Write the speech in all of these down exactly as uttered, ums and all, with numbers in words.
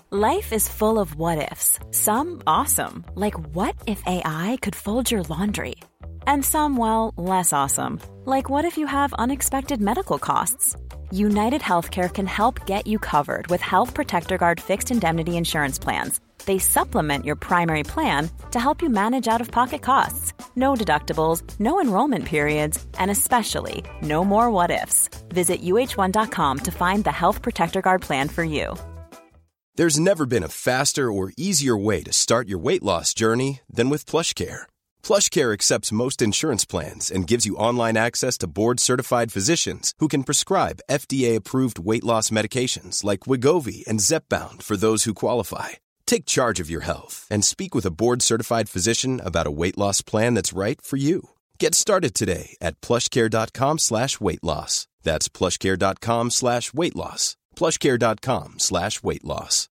Life is full of what-ifs. Some awesome, like what if A I could fold your laundry? And some, well, less awesome, like what if you have unexpected medical costs? United Healthcare can help get you covered with Health Protector Guard fixed indemnity insurance plans. They supplement your primary plan to help you manage out-of-pocket costs. No deductibles, no enrollment periods, and especially no more what-ifs. Visit U H one dot com to find the Health Protector Guard plan for you. There's never been a faster or easier way to start your weight loss journey than with PlushCare. PlushCare accepts most insurance plans and gives you online access to board-certified physicians who can prescribe F D A-approved weight loss medications like Wegovy and Zepbound for those who qualify. Take charge of your health and speak with a board-certified physician about a weight loss plan that's right for you. Get started today at plushcare.com slash weight loss. That's plushcare.com slash weight loss. plushcare.com slash weight loss.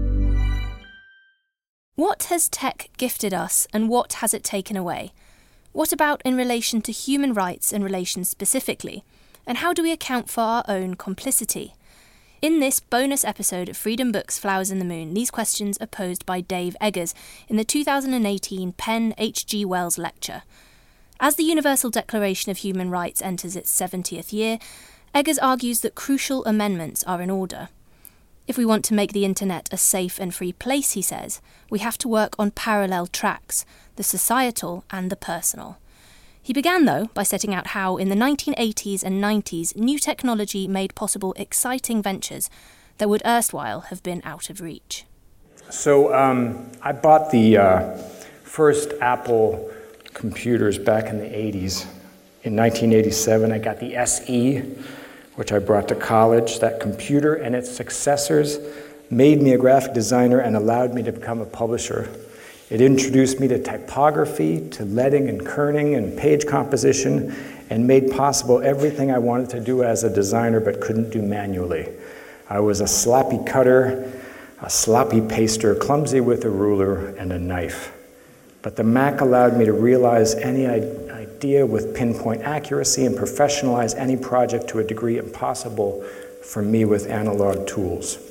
What has tech gifted us and what has it taken away? What about in relation to human rights and relations specifically? And how do we account for our own complicity? In this bonus episode of Freedom Books Flowers in the Moon, these questions are posed by Dave Eggers in the two thousand eighteen Penn H G Wells Lecture. As the Universal Declaration of Human Rights enters its seventieth year, Eggers argues that crucial amendments are in order. If we want to make the internet a safe and free place, he says, we have to work on parallel tracks, the societal and the personal. He began, though, by setting out how, in the nineteen eighties and nineties, new technology made possible exciting ventures that would erstwhile have been out of reach. So um, I bought the uh, first Apple computers back in the eighties. In nineteen eighty-seven, I got the S E, which I brought to college. That computer and its successors made me a graphic designer and allowed me to become a publisher. It introduced me to typography, to leading and kerning and page composition, and made possible everything I wanted to do as a designer but couldn't do manually. I was a sloppy cutter, a sloppy paster, clumsy with a ruler and a knife. But the Mac allowed me to realize any idea with pinpoint accuracy and professionalize any project to a degree impossible for me with analog tools.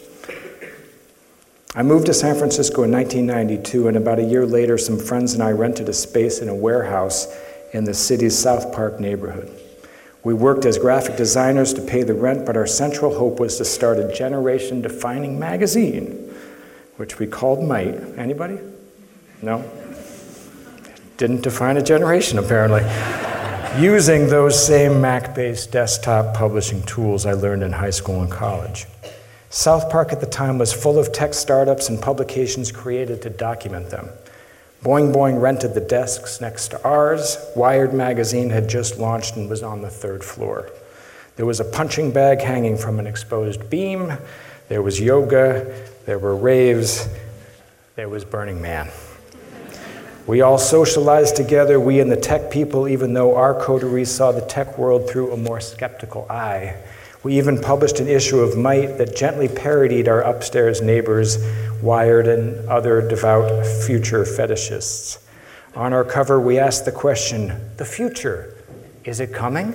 I moved to San Francisco in nineteen ninety-two, and about a year later, some friends and I rented a space in a warehouse in the city's South Park neighborhood. We worked as graphic designers to pay the rent, but our central hope was to start a generation-defining magazine, which we called Might. Anybody? No? Didn't define a generation, apparently. Using those same Mac-based desktop publishing tools I learned in high school and college. South Park at the time was full of tech startups and publications created to document them. Boing Boing rented the desks next to ours. Wired magazine had just launched and was on the third floor. There was a punching bag hanging from an exposed beam. There was yoga. There were raves. There was Burning Man. We all socialized together, we and the tech people, even though our coteries saw the tech world through a more skeptical eye. We even published an issue of Might that gently parodied our upstairs neighbors, Wired and other devout future fetishists. On our cover, we asked the question, the future, is it coming?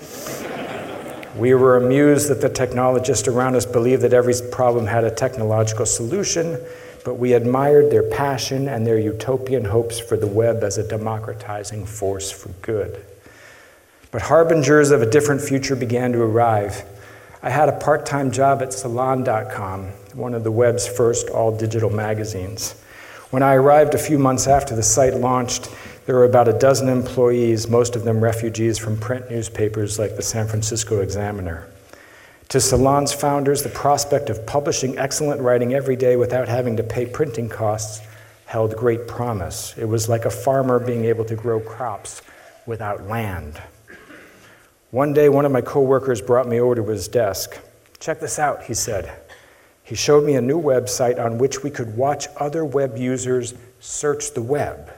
We were amused that the technologists around us believed that every problem had a technological solution, but we admired their passion and their utopian hopes for the web as a democratizing force for good. But harbingers of a different future began to arrive. I had a part-time job at Salon dot com, one of the web's first all-digital magazines. When I arrived a few months after the site launched, there were about a dozen employees, most of them refugees from print newspapers like the San Francisco Examiner. To Salon's founders, the prospect of publishing excellent writing every day without having to pay printing costs held great promise. It was like a farmer being able to grow crops without land. One day, one of my coworkers brought me over to his desk. Check this out, he said. He showed me a new website on which we could watch other web users search the web.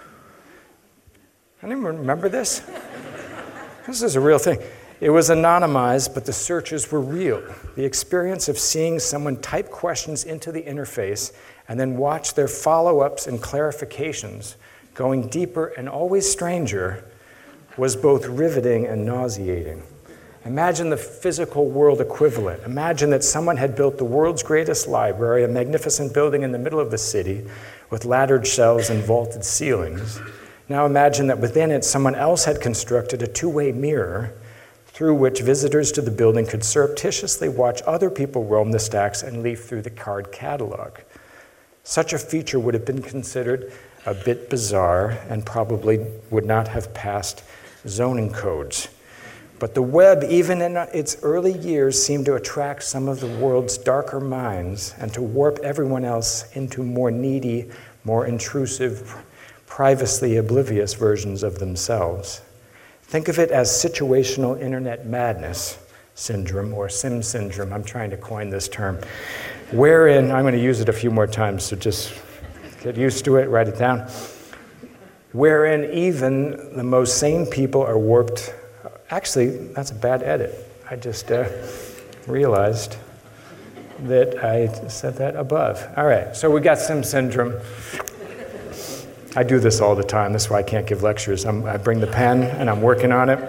Anyone remember this? This is a real thing. It was anonymized, but the searches were real. The experience of seeing someone type questions into the interface and then watch their follow-ups and clarifications, going deeper and always stranger, was both riveting and nauseating. Imagine the physical world equivalent. Imagine that someone had built the world's greatest library, a magnificent building in the middle of the city with laddered shelves and vaulted ceilings. Now imagine that within it, someone else had constructed a two-way mirror through which visitors to the building could surreptitiously watch other people roam the stacks and leaf through the card catalog. Such a feature would have been considered a bit bizarre and probably would not have passed zoning codes. But the web, even in its early years, seemed to attract some of the world's darker minds and to warp everyone else into more needy, more intrusive, privacy oblivious versions of themselves. Think of it as situational internet madness syndrome, or SIM syndrome. I'm trying to coin this term, wherein, I'm going to use it a few more times, so just get used to it, write it down, wherein even the most sane people are warped. Actually, that's a bad edit. I just uh, realized that I said that above. All right, so we got SIM syndrome. I do this all the time. That's why I can't give lectures. I'm, I bring the pen and I'm working on it.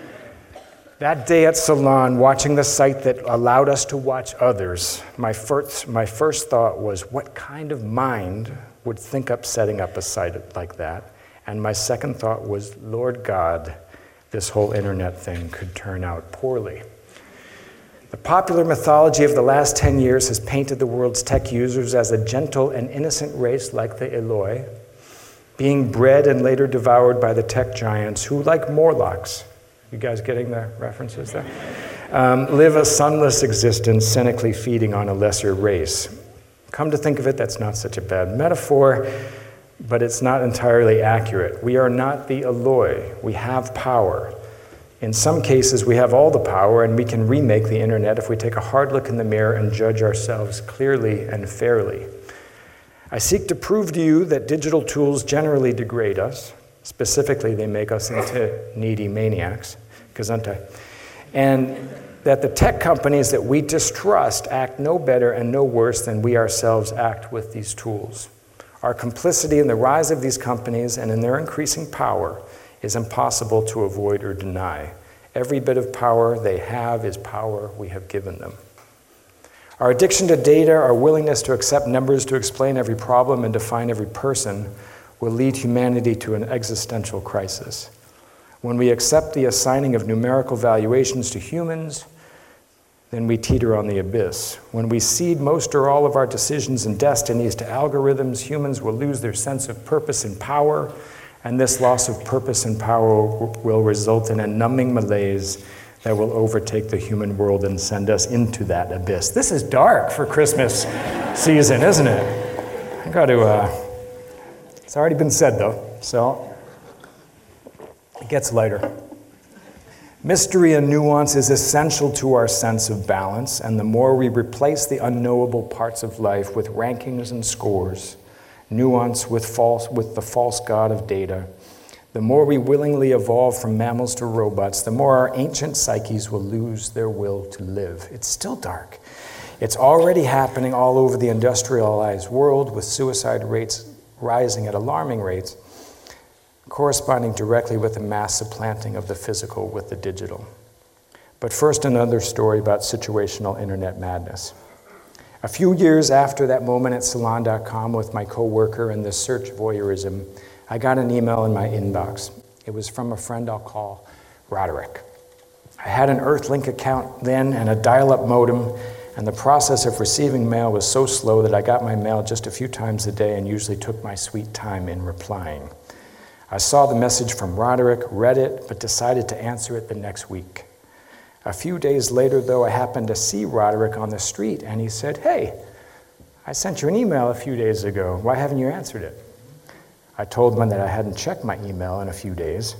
That day at Salon, watching the site that allowed us to watch others, my first, my first thought was, what kind of mind would think up setting up a site like that? And my second thought was, Lord God, this whole internet thing could turn out poorly. The popular mythology of the last ten years has painted the world's tech users as a gentle and innocent race like the Eloi, being bred and later devoured by the tech giants who, like Morlocks, you guys getting the references there? Um, live a sunless existence, cynically feeding on a lesser race. Come to think of it, that's not such a bad metaphor, but it's not entirely accurate. We are not the Eloi. We have power. In some cases, we have all the power, and we can remake the internet if we take a hard look in the mirror and judge ourselves clearly and fairly. I seek to prove to you that digital tools generally degrade us. Specifically, they make us into needy maniacs, gesundheit, and that the tech companies that we distrust act no better and no worse than we ourselves act with these tools. Our complicity in the rise of these companies and in their increasing power is impossible to avoid or deny. Every bit of power they have is power we have given them. Our addiction to data, our willingness to accept numbers to explain every problem and define every person, will lead humanity to an existential crisis. When we accept the assigning of numerical valuations to humans, then we teeter on the abyss. When we cede most or all of our decisions and destinies to algorithms, humans will lose their sense of purpose and power, and this loss of purpose and power will result in a numbing malaise that will overtake the human world and send us into that abyss. This is dark for Christmas season, isn't it? I got to, uh, it's already been said though, so it gets lighter. Mystery and nuance is essential to our sense of balance, and the more we replace the unknowable parts of life with rankings and scores, nuance with false with the false god of data, the more we willingly evolve from mammals to robots, the more our ancient psyches will lose their will to live. It's still dark. It's already happening all over the industrialized world, with suicide rates rising at alarming rates, corresponding directly with the mass supplanting of the physical with the digital. But first, another story about situational internet madness. A few years after that moment at Salon dot com with my coworker and this search voyeurism, I got an email in my inbox. It was from a friend I'll call Roderick. I had an Earthlink account then and a dial-up modem, and the process of receiving mail was so slow that I got my mail just a few times a day and usually took my sweet time in replying. I saw the message from Roderick, read it, but decided to answer it the next week. A few days later, though, I happened to see Roderick on the street, and he said, "Hey, I sent you an email a few days ago. Why haven't you answered it?" I told him that I hadn't checked my email in a few days.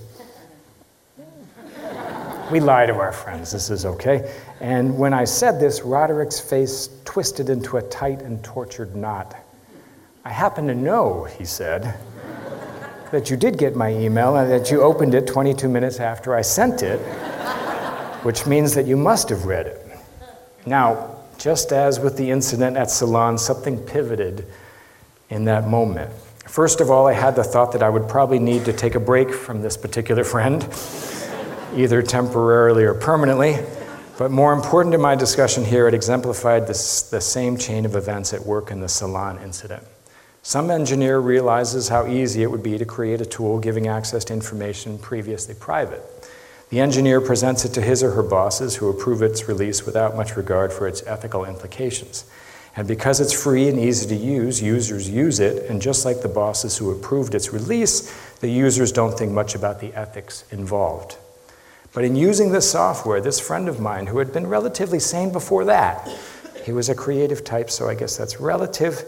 We lie to our friends, this is okay. And when I said this, Roderick's face twisted into a tight and tortured knot. "I happen to know," he said, "that you did get my email and that you opened it twenty-two minutes after I sent it, which means that you must have read it." Now, just as with the incident at Salon, something pivoted in that moment. First of all, I had the thought that I would probably need to take a break from this particular friend. either temporarily or permanently. But more important in my discussion here, it exemplified this, the same chain of events at work in the Salon incident. Some engineer realizes how easy it would be to create a tool giving access to information previously private. The engineer presents it to his or her bosses, who approve its release without much regard for its ethical implications. And because it's free and easy to use, users use it, and just like the bosses who approved its release, the users don't think much about the ethics involved. But in using this software, this friend of mine, who had been relatively sane before that, he was a creative type, so I guess that's relative,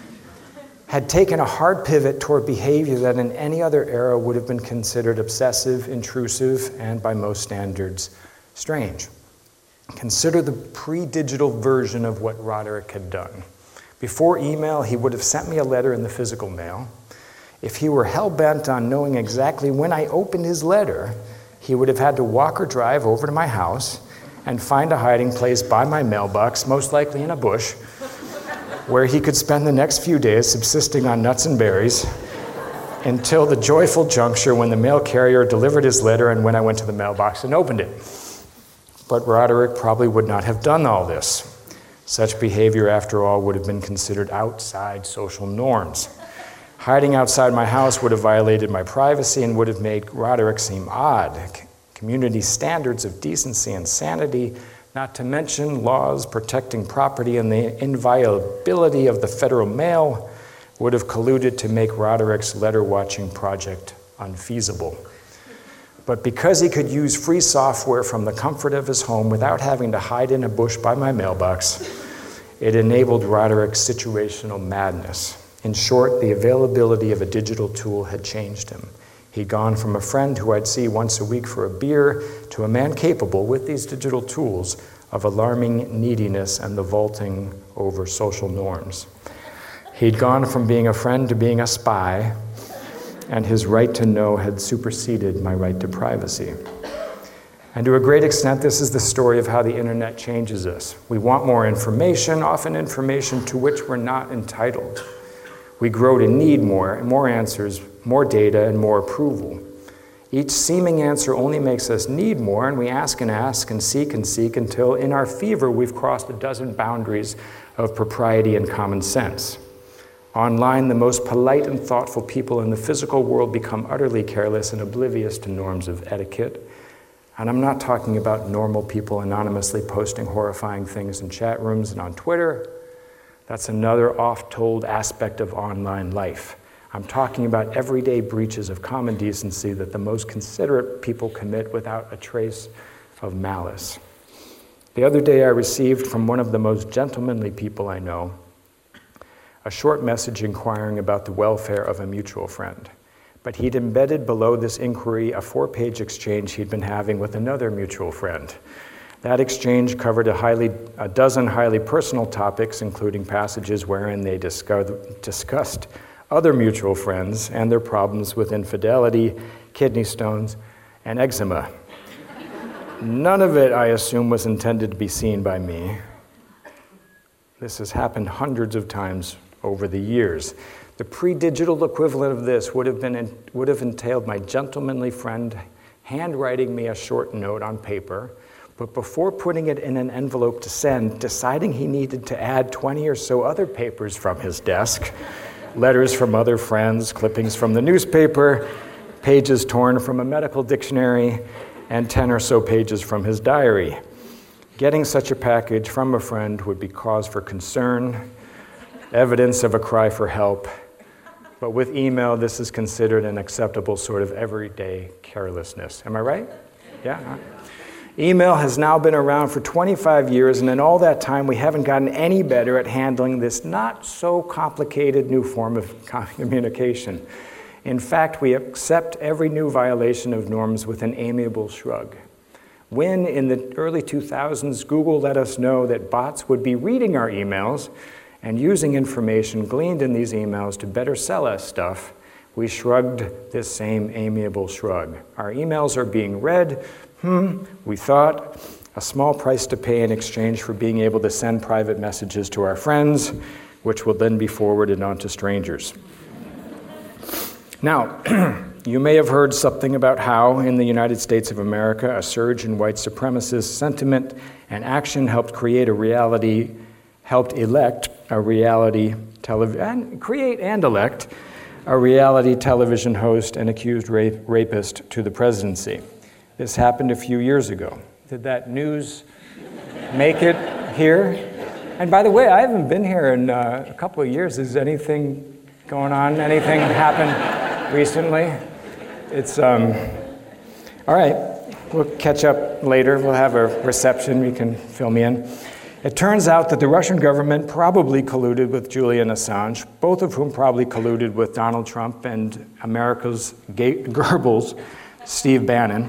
had taken a hard pivot toward behavior that in any other era would have been considered obsessive, intrusive, and by most standards, strange. Consider the pre-digital version of what Roderick had done. Before email, he would have sent me a letter in the physical mail. If he were hell-bent on knowing exactly when I opened his letter, he would have had to walk or drive over to my house and find a hiding place by my mailbox, most likely in a bush, where he could spend the next few days subsisting on nuts and berries until the joyful juncture when the mail carrier delivered his letter and when I went to the mailbox and opened it. But Roderick probably would not have done all this. Such behavior, after all, would have been considered outside social norms. Hiding outside my house would have violated my privacy and would have made Roderick seem odd. C- community standards of decency and sanity, not to mention laws protecting property and the inviolability of the federal mail, would have colluded to make Roderick's letter-watching project unfeasible. But because he could use free software from the comfort of his home without having to hide in a bush by my mailbox, it enabled Roderick's situational madness. In short, the availability of a digital tool had changed him. He'd gone from a friend who I'd see once a week for a beer to a man capable, with these digital tools, of alarming neediness and the vaulting over social norms. He'd gone from being a friend to being a spy, and his right to know had superseded my right to privacy. And to a great extent, this is the story of how the internet changes us. We want more information, often information to which we're not entitled. We grow to need more, more answers, more data, and more approval. Each seeming answer only makes us need more, and we ask and ask and seek and seek until, in our fever, we've crossed a dozen boundaries of propriety and common sense. Online, the most polite and thoughtful people in the physical world become utterly careless and oblivious to norms of etiquette. And I'm not talking about normal people anonymously posting horrifying things in chat rooms and on Twitter. That's another oft-told aspect of online life. I'm talking about everyday breaches of common decency that the most considerate people commit without a trace of malice. The other day I received from one of the most gentlemanly people I know a short message inquiring about the welfare of a mutual friend. But he'd embedded below this inquiry a four-page exchange he'd been having with another mutual friend. That exchange covered a, highly, a dozen highly personal topics, including passages wherein they discuss, discussed other mutual friends and their problems with infidelity, kidney stones, and eczema. None of it, I assume, was intended to be seen by me. This has happened hundreds of times over the years. The pre-digital equivalent of this would have been would have entailed my gentlemanly friend handwriting me a short note on paper, but before putting it in an envelope to send, deciding he needed to add twenty or so other papers from his desk, letters from other friends, clippings from the newspaper, pages torn from a medical dictionary, and ten or so pages from his diary. Getting such a package from a friend would be cause for concern, evidence of a cry for help. But with email, this is considered an acceptable sort of everyday carelessness. Am I right? Yeah? Email has now been around for twenty-five years, and in all that time, we haven't gotten any better at handling this not so complicated new form of communication. In fact, we accept every new violation of norms with an amiable shrug. When, in the early two thousands, Google let us know that bots would be reading our emails and using information gleaned in these emails to better sell us stuff, we shrugged this same amiable shrug. Our emails are being read. Hmm, we thought, a small price to pay in exchange for being able to send private messages to our friends, which will then be forwarded on to strangers. Now, You may have heard something about how, in the United States of America, a surge in white supremacist sentiment and action helped create a reality, helped elect a reality television, create and elect a reality television host and accused rape, rapist to the presidency. This happened a few years ago. Did that news make it here? And by the way, I haven't been here in uh, a couple of years. Is anything going on? Anything happened recently? It's, um, all right, we'll catch up later. We'll have a reception. You can fill me in. It turns out that the Russian government probably colluded with Julian Assange, both of whom probably colluded with Donald Trump and America's Goebbels, Steve Bannon,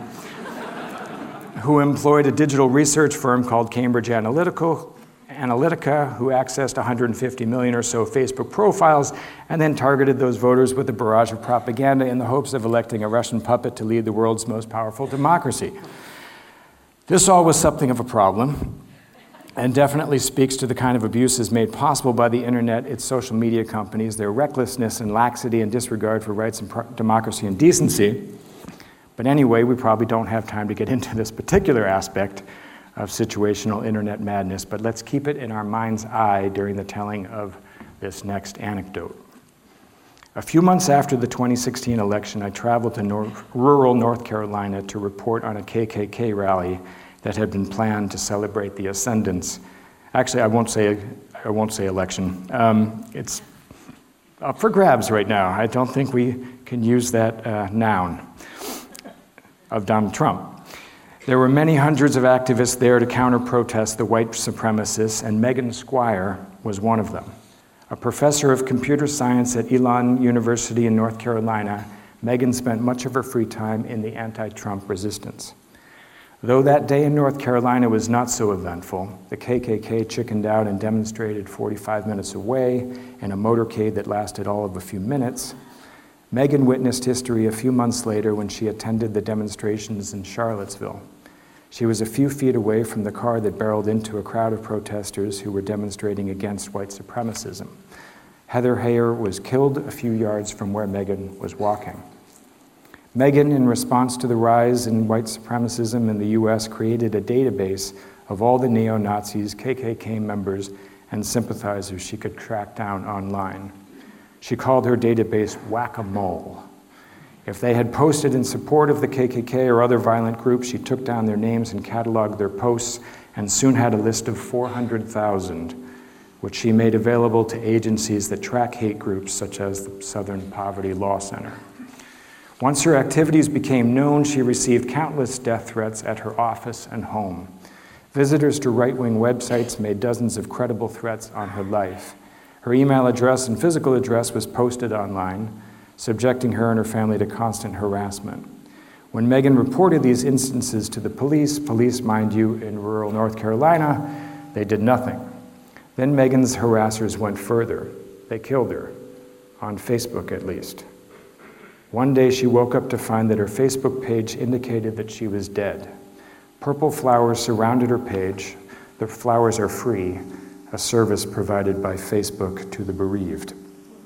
who employed a digital research firm called Cambridge Analytica, Analytica, who accessed one hundred fifty million or so Facebook profiles and then targeted those voters with a barrage of propaganda in the hopes of electing a Russian puppet to lead the world's most powerful democracy. This all was something of a problem and definitely speaks to the kind of abuses made possible by the internet, its social media companies, their recklessness and laxity and disregard for rights and pro- democracy and decency. But anyway, we probably don't have time to get into this particular aspect of situational internet madness, but let's keep it in our mind's eye during the telling of this next anecdote. A few months after the twenty sixteen election, I traveled to North, rural North Carolina to report on a K K K rally that had been planned to celebrate the ascendance. Actually, I won't say I won't say election. Um, it's up for grabs right now. I don't think we can use that uh, noun of Donald Trump. There were many hundreds of activists there to counter-protest the white supremacists, and Megan Squire was one of them. A professor of computer science at Elon University in North Carolina, Megan spent much of her free time in the anti-Trump resistance. Though that day in North Carolina was not so eventful, the K K K chickened out and demonstrated forty-five minutes away in a motorcade that lasted all of a few minutes. Megan witnessed history a few months later when she attended the demonstrations in Charlottesville. She was a few feet away from the car that barreled into a crowd of protesters who were demonstrating against white supremacism. Heather Heyer was killed a few yards from where Megan was walking. Megan, in response to the rise in white supremacism in the U S, created a database of all the neo-Nazis, K K K members, and sympathizers she could track down online. She called her database Whack-A-Mole. If they had posted in support of the K K K or other violent groups, she took down their names and cataloged their posts and soon had a list of four hundred thousand, which she made available to agencies that track hate groups such as the Southern Poverty Law Center. Once her activities became known, she received countless death threats at her office and home. Visitors to right-wing websites made dozens of credible threats on her life. Her email address and physical address was posted online, subjecting her and her family to constant harassment. When Megan reported these instances to the police, police, mind you, in rural North Carolina, they did nothing. Then Megan's harassers went further. They killed her, on Facebook at least. One day she woke up to find that her Facebook page indicated that she was dead. Purple flowers surrounded her page. The flowers are free, a service provided by Facebook to the bereaved.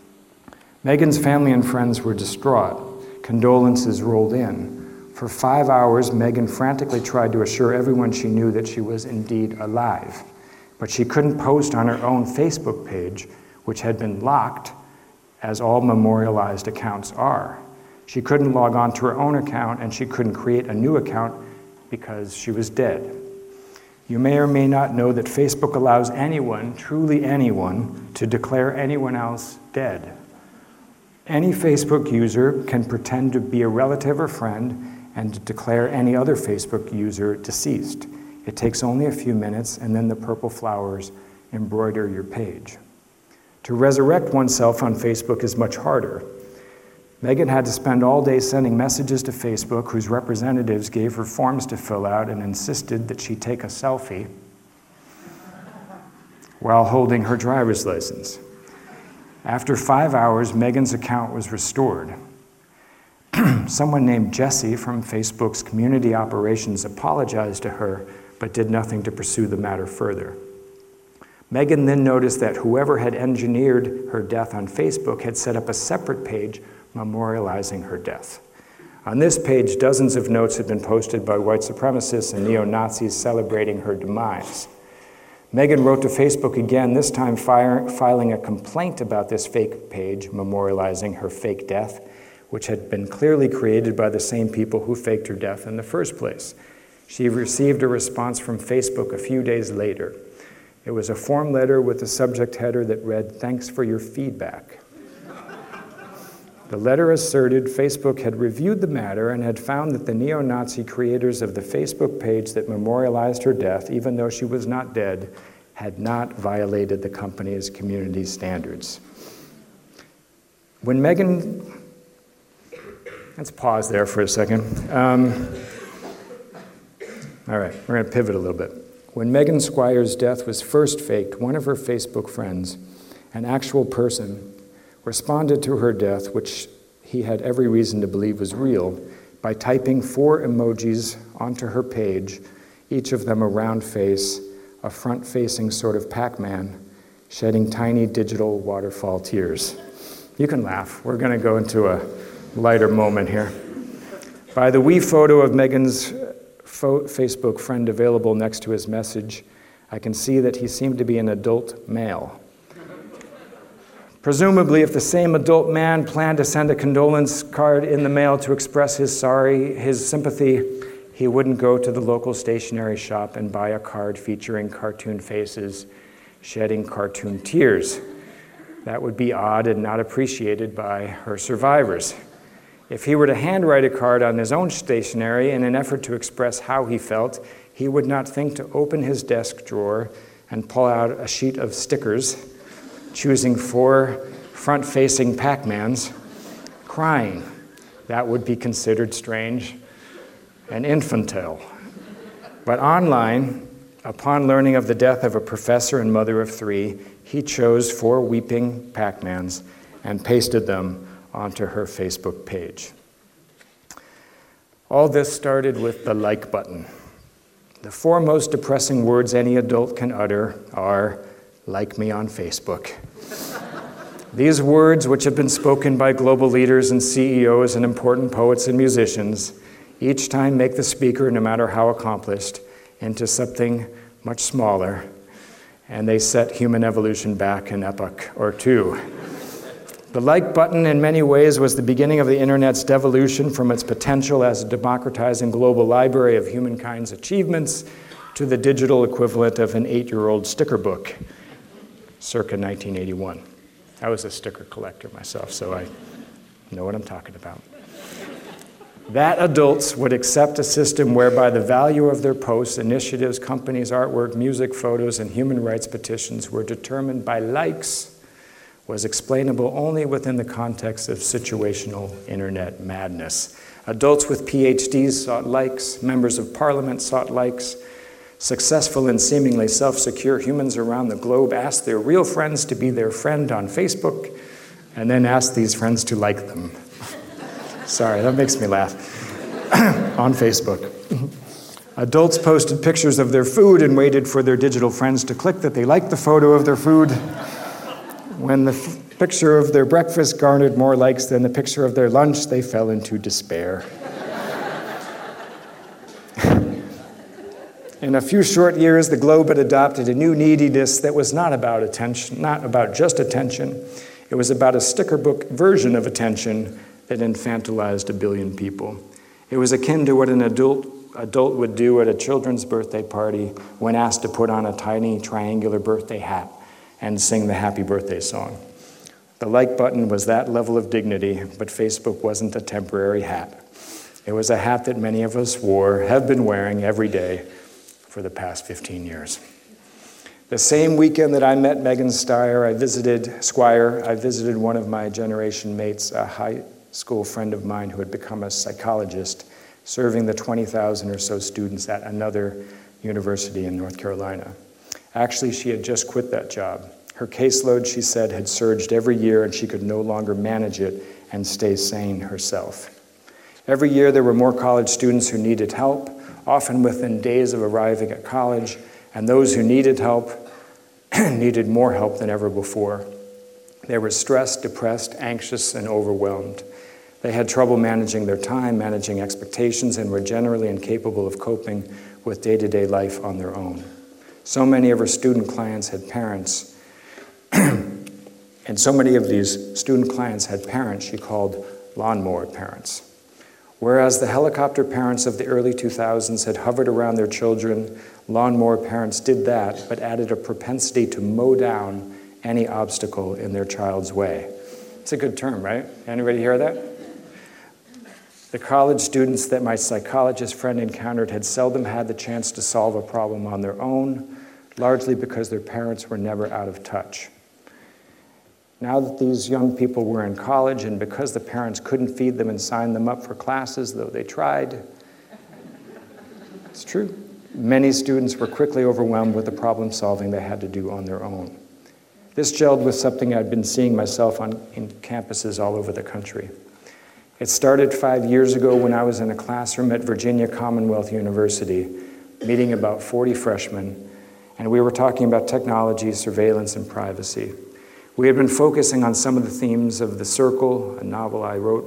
Megan's family and friends were distraught. Condolences rolled in. For five hours, Megan frantically tried to assure everyone she knew that she was indeed alive. But she couldn't post on her own Facebook page, which had been locked, as all memorialized accounts are. She couldn't log on to her own account, and she couldn't create a new account because she was dead. You may or may not know that Facebook allows anyone, truly anyone, to declare anyone else dead. Any Facebook user can pretend to be a relative or friend and to declare any other Facebook user deceased. It takes only a few minutes, and then the purple flowers embroider your page. To resurrect oneself on Facebook is much harder. Megan had to spend all day sending messages to Facebook, whose representatives gave her forms to fill out and insisted that she take a selfie while holding her driver's license. After five hours, Megan's account was restored. Someone named Jesse from Facebook's community operations apologized to her, but did nothing to pursue the matter further. Megan then noticed that whoever had engineered her death on Facebook had set up a separate page memorializing her death. On this page, dozens of notes had been posted by white supremacists and neo-Nazis celebrating her demise. Megan wrote to Facebook again, this time fire, filing a complaint about this fake page, memorializing her fake death, which had been clearly created by the same people who faked her death in the first place. She received a response from Facebook a few days later. It was a form letter with a subject header that read, "Thanks for your feedback." The letter asserted Facebook had reviewed the matter and had found that the neo-Nazi creators of the Facebook page that memorialized her death, even though she was not dead, had not violated the company's community standards. When Megan, let's pause there for a second. Um, all right, we're going to pivot a little bit. When Megan Squires' death was first faked, one of her Facebook friends, an actual person, responded to her death, which he had every reason to believe was real, by typing four emojis onto her page, each of them a round face, a front-facing sort of Pac-Man, shedding tiny digital waterfall tears. You can laugh. We're going to go into a lighter moment here. By the wee photo of Megan's fo- Facebook friend available next to his message, I can see that he seemed to be an adult male. Presumably, if the same adult man planned to send a condolence card in the mail to express his sorry, his sympathy, he wouldn't go to the local stationery shop and buy a card featuring cartoon faces shedding cartoon tears. That would be odd and not appreciated by her survivors. If he were to handwrite a card on his own stationery in an effort to express how he felt, he would not think to open his desk drawer and pull out a sheet of stickers, choosing four front-facing Pac-Mans, crying. That would be considered strange and infantile. But online, upon learning of the death of a professor and mother of three, he chose four weeping Pac-Mans and pasted them onto her Facebook page. All this started with the like button. The four most depressing words any adult can utter are, "Like me on Facebook." These words, which have been spoken by global leaders and C E Os and important poets and musicians, each time make the speaker, no matter how accomplished, into something much smaller, and they set human evolution back an epoch or two. The like button, in many ways, was the beginning of the internet's devolution from its potential as a democratizing global library of humankind's achievements to the digital equivalent of an eight-year-old sticker book, circa nineteen eighty-one. I was a sticker collector myself, so I know what I'm talking about. That adults would accept a system whereby the value of their posts, initiatives, companies, artwork, music, photos, and human rights petitions were determined by likes was explainable only within the context of situational internet madness. Adults with P H Ds sought likes, members of parliament sought likes, successful and seemingly self-secure humans around the globe asked their real friends to be their friend on Facebook, and then asked these friends to like them. Sorry, that makes me laugh. On Facebook. Adults posted pictures of their food and waited for their digital friends to click that they liked the photo of their food. When the f- picture of their breakfast garnered more likes than the picture of their lunch, they fell into despair. In a few short years, the globe had adopted a new neediness that was not about attention, not about just attention. It was about a sticker book version of attention that infantilized a billion people. It was akin to what an adult adult would do at a children's birthday party when asked to put on a tiny triangular birthday hat and sing the happy birthday song. The like button was that level of dignity, but Facebook wasn't a temporary hat. It was a hat that many of us wore, have been wearing every day for the past fifteen years. The same weekend that I met Megan Steyer, I visited Squire, I visited one of my generation mates, a high school friend of mine who had become a psychologist, serving the twenty thousand or so students at another university in North Carolina. Actually, she had just quit that job. Her caseload, she said, had surged every year and she could no longer manage it and stay sane herself. Every year there were more college students who needed help, often within days of arriving at college, and those who needed help needed more help than ever before. They were stressed, depressed, anxious, and overwhelmed. They had trouble managing their time, managing expectations, and were generally incapable of coping with day-to-day life on their own. So many of her student clients had parents, and so many of these student clients had parents she called lawnmower parents. Whereas the helicopter parents of the early two thousands had hovered around their children, lawnmower parents did that, but added a propensity to mow down any obstacle in their child's way. It's a good term, right? Anybody hear that? The college students that my psychologist friend encountered had seldom had the chance to solve a problem on their own, largely because their parents were never out of touch. Now that these young people were in college, and because the parents couldn't feed them and sign them up for classes, though they tried, it's true, many students were quickly overwhelmed with the problem solving they had to do on their own. This gelled with something I'd been seeing myself on in campuses all over the country. It started five years ago when I was in a classroom at Virginia Commonwealth University, meeting about forty freshmen, and we were talking about technology, surveillance, and privacy. We had been focusing on some of the themes of The Circle, a novel I wrote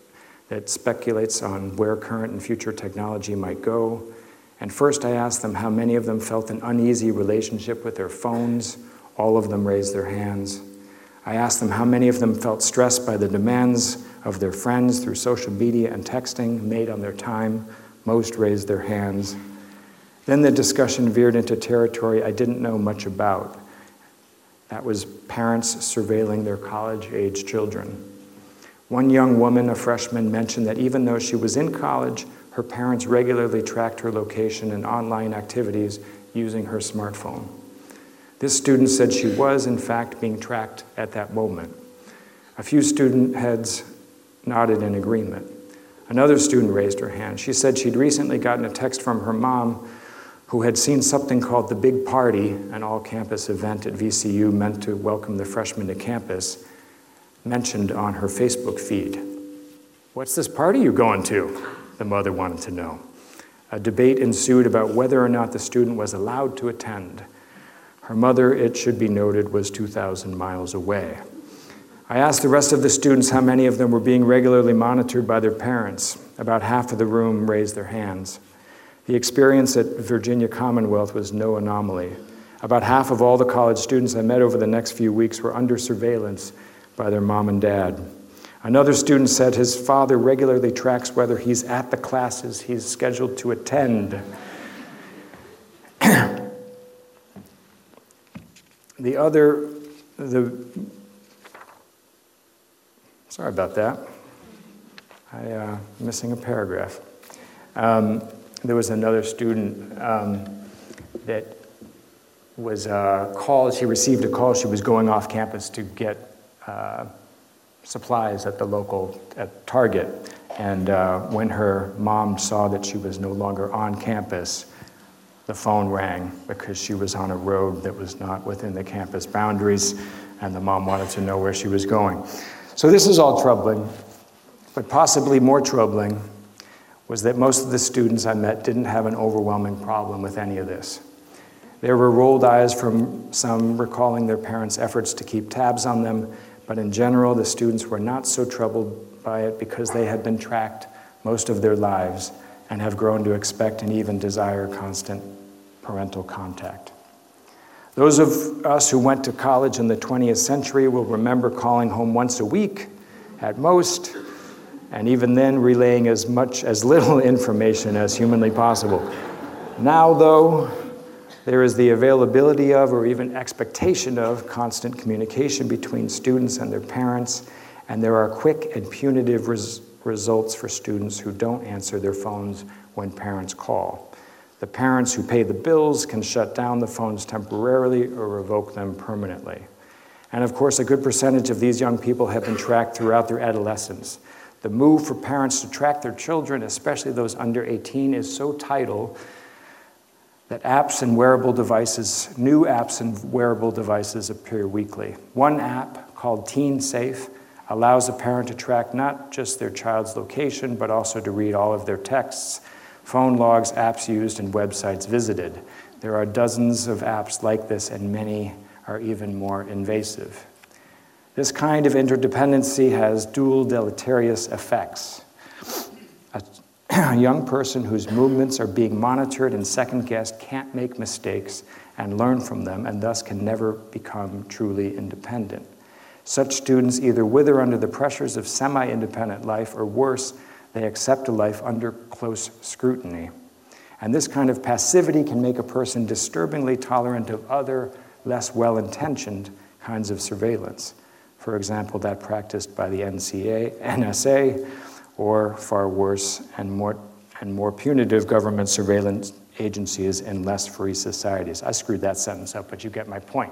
that speculates on where current and future technology might go. And first I asked them how many of them felt an uneasy relationship with their phones. All of them raised their hands. I asked them how many of them felt stressed by the demands of their friends through social media and texting made on their time. Most raised their hands. Then the discussion veered into territory I didn't know much about. That was parents surveilling their college-age children. One young woman, a freshman, mentioned that even though she was in college, her parents regularly tracked her location and online activities using her smartphone. This student said she was, in fact, being tracked at that moment. A few student heads nodded in agreement. Another student raised her hand. She said she'd recently gotten a text from her mom who had seen something called the Big Party, an all-campus event at V C U meant to welcome the freshmen to campus, mentioned on her Facebook feed. "What's this party you're going to?" the mother wanted to know. A debate ensued about whether or not the student was allowed to attend. Her mother, it should be noted, was two thousand miles away. I asked the rest of the students how many of them were being regularly monitored by their parents. About half of the room raised their hands. The experience at Virginia Commonwealth was no anomaly. About half of all the college students I met over the next few weeks were under surveillance by their mom and dad. Another student said his father regularly tracks whether he's at the classes he's scheduled to attend. The other, the, sorry about that. I, uh, missing a paragraph. Um, There was another student um, that was uh, called, she received a call, she was going off campus to get uh, supplies at the local at Target. And uh, when her mom saw that she was no longer on campus, the phone rang because she was on a road that was not within the campus boundaries, and the mom wanted to know where she was going. So this is all troubling, but possibly more troubling was that most of the students I met didn't have an overwhelming problem with any of this. There were rolled eyes from some recalling their parents' efforts to keep tabs on them, but in general, the students were not so troubled by it because they had been tracked most of their lives and have grown to expect and even desire constant parental contact. Those of us who went to college in the twentieth century will remember calling home once a week at most, and even then relaying as much, as little information as humanly possible. Now, though, there is the availability of, or even expectation of, constant communication between students and their parents, and there are quick and punitive res- results for students who don't answer their phones when parents call. The parents who pay the bills can shut down the phones temporarily or revoke them permanently. And of course, a good percentage of these young people have been tracked throughout their adolescence. The move for parents to track their children, especially those under eighteen, is so tidal that apps and wearable devices, new apps and wearable devices appear weekly. One app called Teen Safe allows a parent to track not just their child's location, but also to read all of their texts, phone logs, apps used, and websites visited. There are dozens of apps like this, and many are even more invasive. This kind of interdependency has dual deleterious effects. A, a young person whose movements are being monitored and second-guessed can't make mistakes and learn from them, and thus can never become truly independent. Such students either wither under the pressures of semi-independent life, or worse, they accept a life under close scrutiny. And this kind of passivity can make a person disturbingly tolerant of other, less well-intentioned kinds of surveillance. For example, that practiced by the N S A, or far worse and more, and more punitive government surveillance agencies in less free societies. I screwed that sentence up, but you get my point.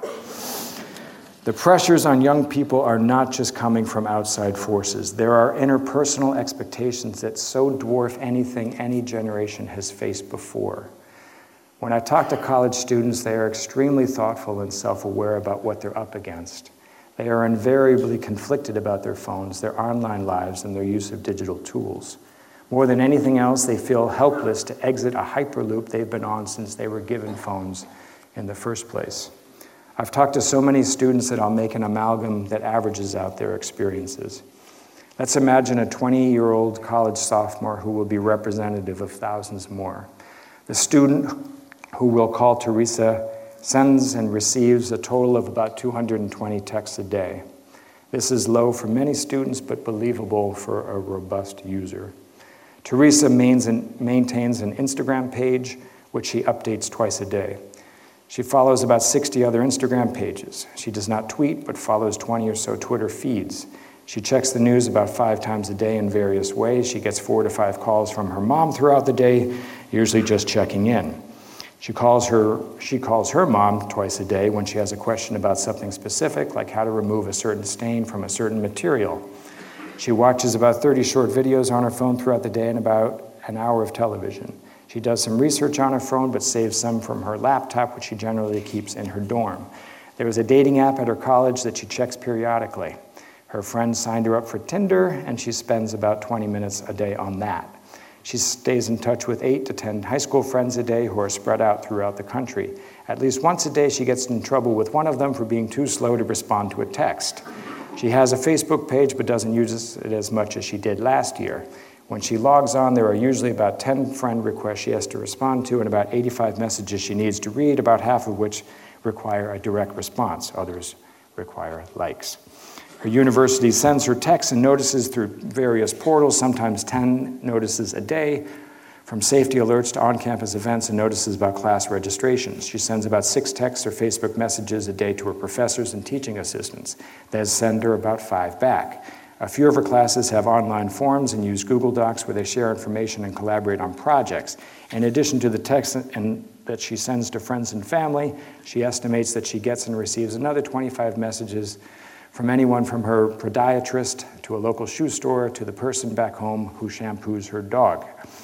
The pressures on young people are not just coming from outside forces. There are interpersonal expectations that so dwarf anything any generation has faced before. When I talk to college students, they are extremely thoughtful and self-aware about what they're up against. They are invariably conflicted about their phones, their online lives, and their use of digital tools. More than anything else, they feel helpless to exit a hyperloop they've been on since they were given phones in the first place. I've talked to so many students that I'll make an amalgam that averages out their experiences. Let's imagine a twenty-year-old college sophomore who will be representative of thousands more. The student, who we'll call Teresa, sends and receives a total of about two hundred twenty texts a day. This is low for many students, but believable for a robust user. Teresa maintains an Instagram page, which she updates twice a day. She follows about sixty other Instagram pages. She does not tweet, but follows twenty or so Twitter feeds. She checks the news about five times a day in various ways. She gets four to five calls from her mom throughout the day, usually just checking in. She calls her, she calls her mom twice a day when she has a question about something specific, like how to remove a certain stain from a certain material. She watches about thirty short videos on her phone throughout the day and about an hour of television. She does some research on her phone, but saves some from her laptop, which she generally keeps in her dorm. There is a dating app at her college that she checks periodically. Her friend signed her up for Tinder, and she spends about twenty minutes a day on that. She stays in touch with eight to ten high school friends a day who are spread out throughout the country. At least once a day, she gets in trouble with one of them for being too slow to respond to a text. She has a Facebook page, but doesn't use it as much as she did last year. When she logs on, there are usually about ten friend requests she has to respond to and about eighty-five messages she needs to read, about half of which require a direct response. Others require likes. Her university sends her texts and notices through various portals, sometimes ten notices a day, from safety alerts to on-campus events and notices about class registrations. She sends about six texts or Facebook messages a day to her professors and teaching assistants. They send her about five back. A few of her classes have online forums and use Google Docs where they share information and collaborate on projects. In addition to the texts and that she sends to friends and family, she estimates that she gets and receives another twenty-five messages from anyone from her podiatrist to a local shoe store to the person back home who shampoos her dog.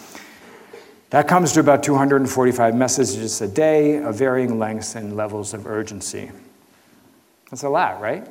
That comes to about two hundred forty-five messages a day of varying lengths and levels of urgency. That's a lot, right?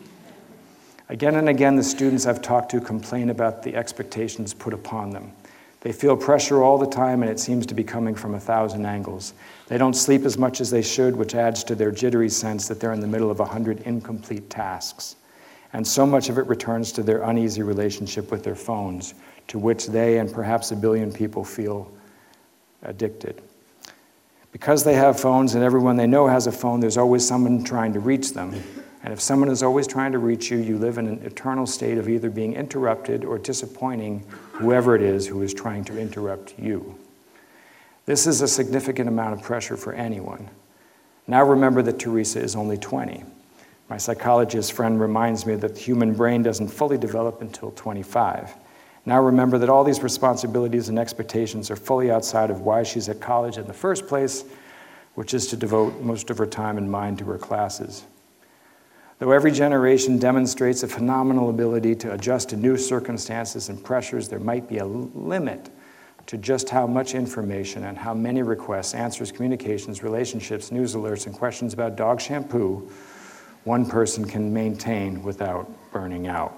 Again and again, the students I've talked to complain about the expectations put upon them. They feel pressure all the time, and it seems to be coming from a thousand angles. They don't sleep as much as they should, which adds to their jittery sense that they're in the middle of a hundred incomplete tasks. And so much of it returns to their uneasy relationship with their phones, to which they and perhaps a billion people feel addicted. Because they have phones and everyone they know has a phone, there's always someone trying to reach them. And if someone is always trying to reach you, you live in an eternal state of either being interrupted or disappointing whoever it is who is trying to interrupt you. This is a significant amount of pressure for anyone. Now remember that Teresa is only twenty. My psychologist friend reminds me that the human brain doesn't fully develop until twenty-five. Now remember that all these responsibilities and expectations are fully outside of why she's at college in the first place, which is to devote most of her time and mind to her classes. Though every generation demonstrates a phenomenal ability to adjust to new circumstances and pressures, there might be a limit to just how much information and how many requests, answers, communications, relationships, news alerts, and questions about dog shampoo one person can maintain without burning out.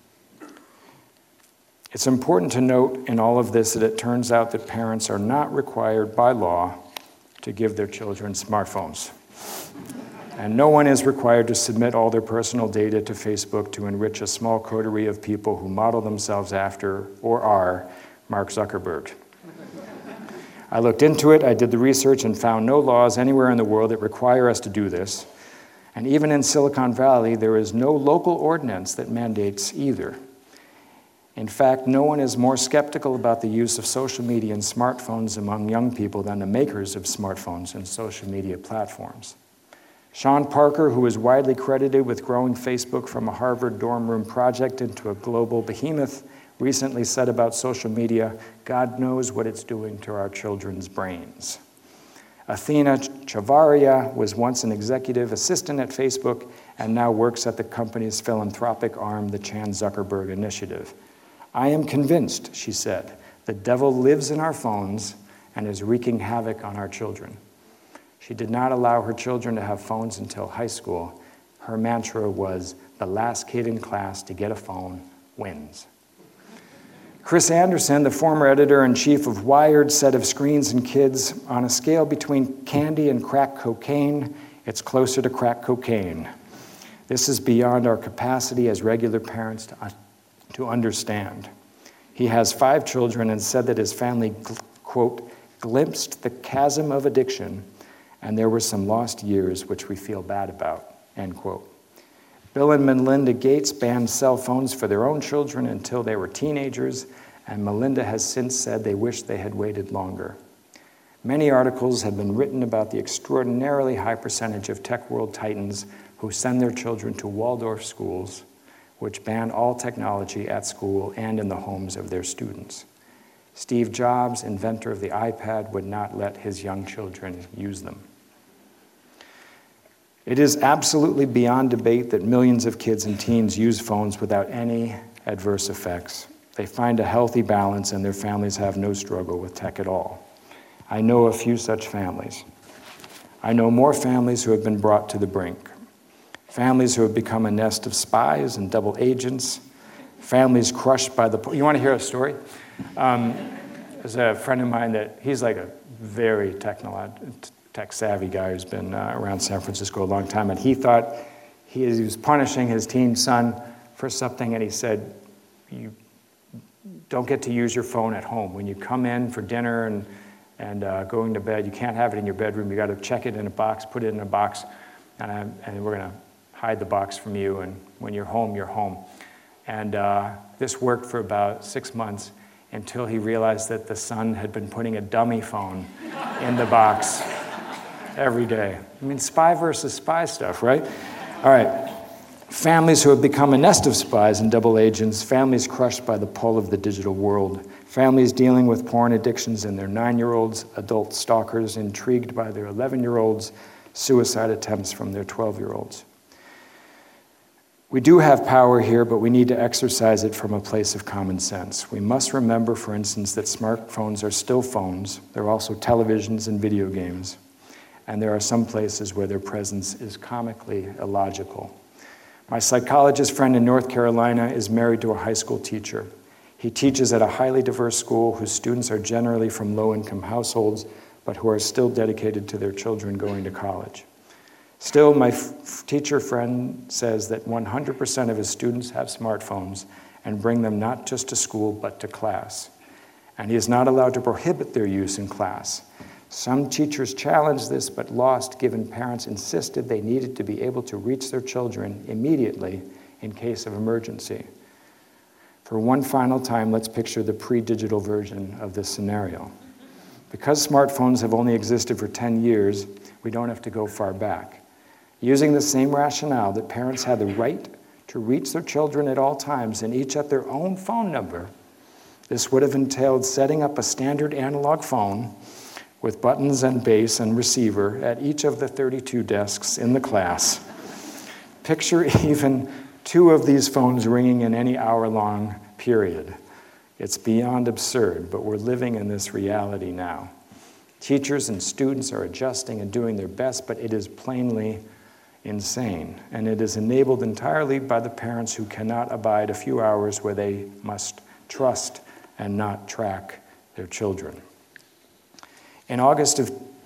It's important to note in all of this that it turns out that parents are not required by law to give their children smartphones. And no one is required to submit all their personal data to Facebook to enrich a small coterie of people who model themselves after, or are, Mark Zuckerberg. I looked into it, I did the research, and found no laws anywhere in the world that require us to do this. And even in Silicon Valley, there is no local ordinance that mandates either. In fact, no one is more skeptical about the use of social media and smartphones among young people than the makers of smartphones and social media platforms. Sean Parker, who is widely credited with growing Facebook from a Harvard dorm room project into a global behemoth, recently said about social media, "God knows what it's doing to our children's brains." Athena Chavaria was once an executive assistant at Facebook and now works at the company's philanthropic arm, the Chan Zuckerberg Initiative. "I am convinced," she said, "the devil lives in our phones and is wreaking havoc on our children." She did not allow her children to have phones until high school. Her mantra was, "The last kid in class to get a phone wins." Chris Anderson, the former editor-in-chief of Wired, said of screens and kids, "On a scale between candy and crack cocaine, it's closer to crack cocaine. This is beyond our capacity as regular parents to, uh, to understand." He has five children and said that his family, quote, "glimpsed the chasm of addiction, and there were some lost years which we feel bad about," end quote. Bill and Melinda Gates banned cell phones for their own children until they were teenagers, and Melinda has since said they wish they had waited longer. Many articles have been written about the extraordinarily high percentage of tech world titans who send their children to Waldorf schools, which ban all technology at school and in the homes of their students. Steve Jobs, inventor of the iPad, would not let his young children use them. It is absolutely beyond debate that millions of kids and teens use phones without any adverse effects. They find a healthy balance and their families have no struggle with tech at all. I know a few such families. I know more families who have been brought to the brink. Families who have become a nest of spies and double agents. Families crushed by the... Po- you want to hear a story? Um, there's a friend of mine that, he's like a very technological, tech-savvy guy who's been uh, around San Francisco a long time, and he thought he, he was punishing his teen son for something, and he said, "You don't get to use your phone at home. When you come in for dinner and, and uh, going to bed, you can't have it in your bedroom. You got to check it in a box, put it in a box, and, I, and we're going to hide the box from you, and when you're home, you're home." And uh, this worked for about six months until he realized that the son had been putting a dummy phone in the box every day. I mean, spy versus spy stuff, right? All right. Families who have become a nest of spies and double agents, families crushed by the pull of the digital world, families dealing with porn addictions in their nine-year-olds, adult stalkers intrigued by their eleven-year-olds, suicide attempts from their twelve-year-olds. We do have power here, but we need to exercise it from a place of common sense. We must remember, for instance, that smartphones are still phones. They're also televisions and video games. And there are some places where their presence is comically illogical. My psychologist friend in North Carolina is married to a high school teacher. He teaches at a highly diverse school whose students are generally from low-income households, but who are still dedicated to their children going to college. Still, my f- teacher friend says that one hundred percent of his students have smartphones and bring them not just to school, but to class. And he is not allowed to prohibit their use in class. Some teachers challenged this, but lost, given parents insisted they needed to be able to reach their children immediately in case of emergency. For one final time, let's picture the pre-digital version of this scenario. Because smartphones have only existed for ten years, we don't have to go far back. Using the same rationale that parents had the right to reach their children at all times and each at their own phone number, this would have entailed setting up a standard analog phone with buttons and base and receiver at each of the thirty-two desks in the class. Picture even two of these phones ringing in any hour-long period. It's beyond absurd, but we're living in this reality now. Teachers and students are adjusting and doing their best, but it is plainly insane, and it is enabled entirely by the parents who cannot abide a few hours where they must trust and not track their children. In August of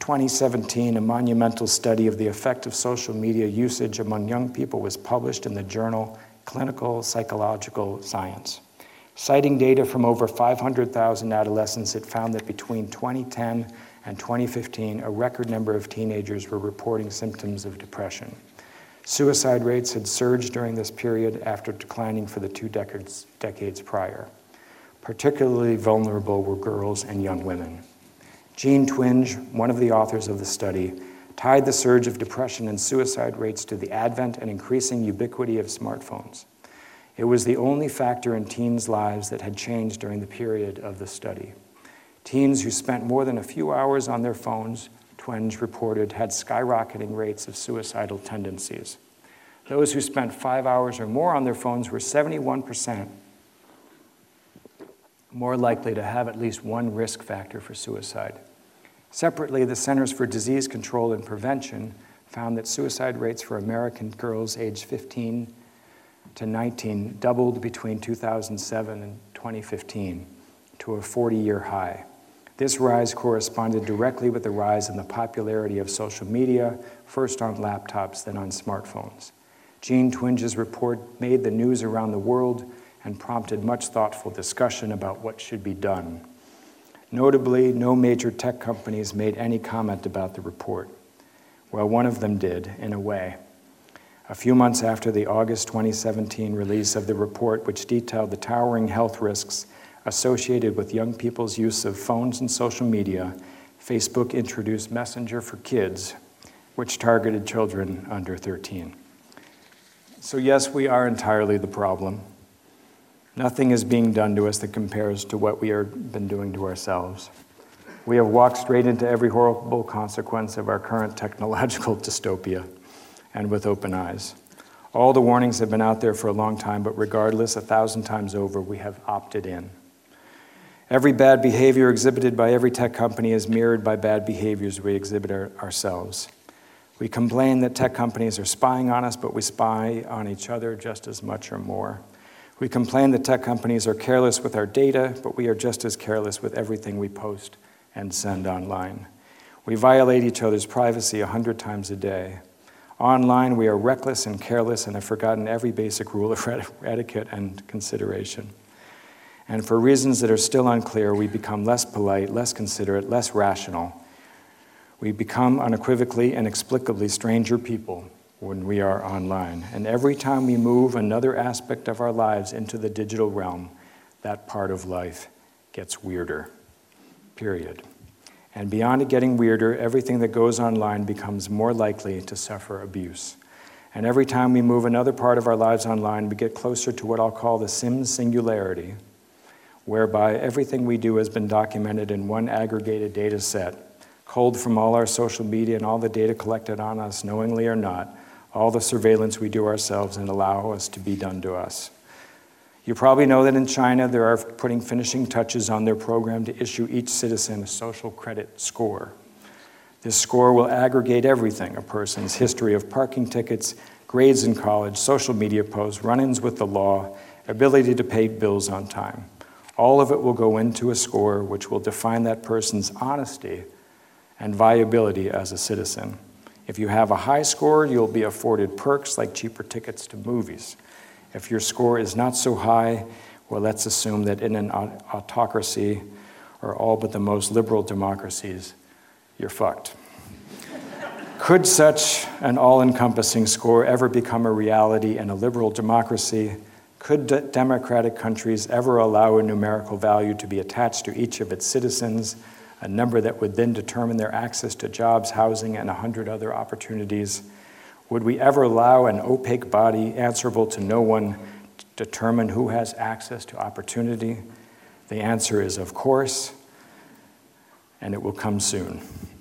twenty seventeen, a monumental study of the effect of social media usage among young people was published in the journal Clinical Psychological Science. Citing data from over five hundred thousand adolescents, it found that between twenty ten and twenty fifteen, a record number of teenagers were reporting symptoms of depression. Suicide rates had surged during this period after declining for the two decades, decades prior. Particularly vulnerable were girls and young women. Jean Twenge, one of the authors of the study, tied the surge of depression and suicide rates to the advent and increasing ubiquity of smartphones. It was the only factor in teens' lives that had changed during the period of the study. Teens who spent more than a few hours on their phones, Twenge reported, had skyrocketing rates of suicidal tendencies. Those who spent five hours or more on their phones were seventy-one percent more likely to have at least one risk factor for suicide. Separately, the Centers for Disease Control and Prevention found that suicide rates for American girls aged fifteen to nineteen doubled between two thousand seven and twenty fifteen to a forty-year high. This rise corresponded directly with the rise in the popularity of social media, first on laptops, then on smartphones. Jean Twenge's report made the news around the world and prompted much thoughtful discussion about what should be done. Notably, no major tech companies made any comment about the report. Well, one of them did, in a way. A few months after the August twenty seventeen release of the report, which detailed the towering health risks associated with young people's use of phones and social media, Facebook introduced Messenger for Kids, which targeted children under thirteen. So yes, we are entirely the problem. Nothing is being done to us that compares to what we have been doing to ourselves. We have walked straight into every horrible consequence of our current technological dystopia, and with open eyes. All the warnings have been out there for a long time, but regardless, a thousand times over, we have opted in. Every bad behavior exhibited by every tech company is mirrored by bad behaviors we exhibit our, ourselves. We complain that tech companies are spying on us, but we spy on each other just as much or more. We complain that tech companies are careless with our data, but we are just as careless with everything we post and send online. We violate each other's privacy a hundred times a day. Online, we are reckless and careless and have forgotten every basic rule of etiquette and consideration. And for reasons that are still unclear, we become less polite, less considerate, less rational. We become unequivocally, inexplicably stranger people when we are online. And every time we move another aspect of our lives into the digital realm, that part of life gets weirder, period. And beyond it getting weirder, everything that goes online becomes more likely to suffer abuse. And every time we move another part of our lives online, we get closer to what I'll call the Sims singularity, whereby everything we do has been documented in one aggregated data set, culled from all our social media and all the data collected on us, knowingly or not, all the surveillance we do ourselves and allow us to be done to us. You probably know that in China, they are putting finishing touches on their program to issue each citizen a social credit score. This score will aggregate everything, a person's history of parking tickets, grades in college, social media posts, run-ins with the law, ability to pay bills on time. All of it will go into a score which will define that person's honesty and viability as a citizen. If you have a high score, you'll be afforded perks like cheaper tickets to movies. If your score is not so high, well, let's assume that in an autocracy, or all but the most liberal democracies, you're fucked. Could such an all-encompassing score ever become a reality in a liberal democracy? Could de- democratic countries ever allow a numerical value to be attached to each of its citizens, a number that would then determine their access to jobs, housing, and a hundred other opportunities? Would we ever allow an opaque body answerable to no one to determine who has access to opportunity? The answer is, of course, and it will come soon.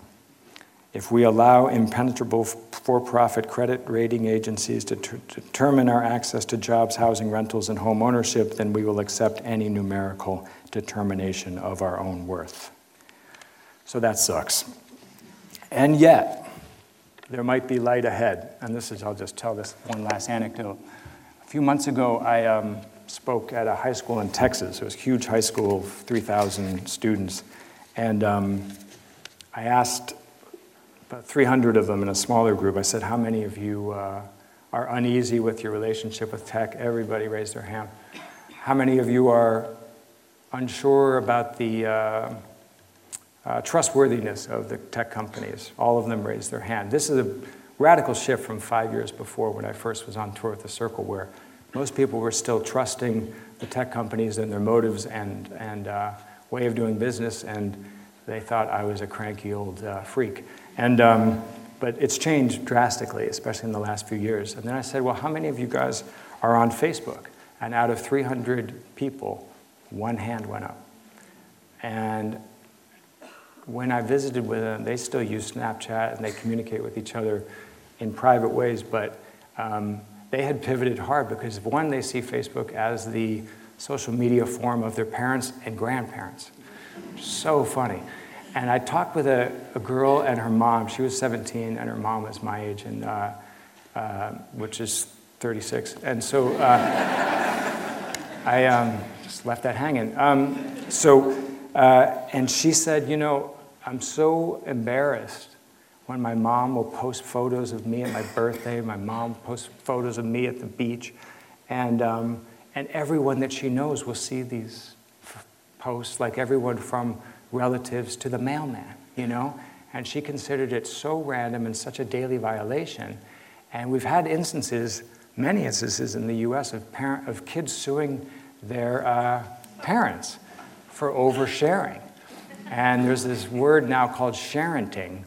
If we allow impenetrable for-profit credit rating agencies to ter- determine our access to jobs, housing, rentals, and home ownership, then we will accept any numerical determination of our own worth. So that sucks. And yet, there might be light ahead. And this is, I'll just tell this one last anecdote. A few months ago, I um, spoke at a high school in Texas. It was a huge high school, three thousand students. And um, I asked about three hundred of them in a smaller group. I said, how many of you uh, are uneasy with your relationship with tech? Everybody raised their hand. How many of you are unsure about the uh, uh, trustworthiness of the tech companies? All of them raised their hand. This is a radical shift from five years before when I first was on tour with The Circle, where most people were still trusting the tech companies and their motives and, and uh, way of doing business, and they thought I was a cranky old uh, freak. And, um, but it's changed drastically, especially in the last few years. And then I said, well, how many of you guys are on Facebook? And out of three hundred people, one hand went up. And when I visited with them, they still use Snapchat and they communicate with each other in private ways, but um, they had pivoted hard because, one, they see Facebook as the social media form of their parents and grandparents. So funny. And I talked with a, a girl and her mom. She was seventeen, and her mom was my age, and uh, uh, which is thirty-six. And so uh, I um, just left that hanging. Um, so, uh, and she said, you know, I'm so embarrassed when my mom will post photos of me at my birthday. My mom posts photos of me at the beach, and um, and everyone that she knows will see these f- posts, like everyone from relatives to the mailman, you know? And she considered it so random and such a daily violation. And we've had instances, many instances in the U S of parent, of kids suing their uh, parents for oversharing. And there's this word now called sharenting,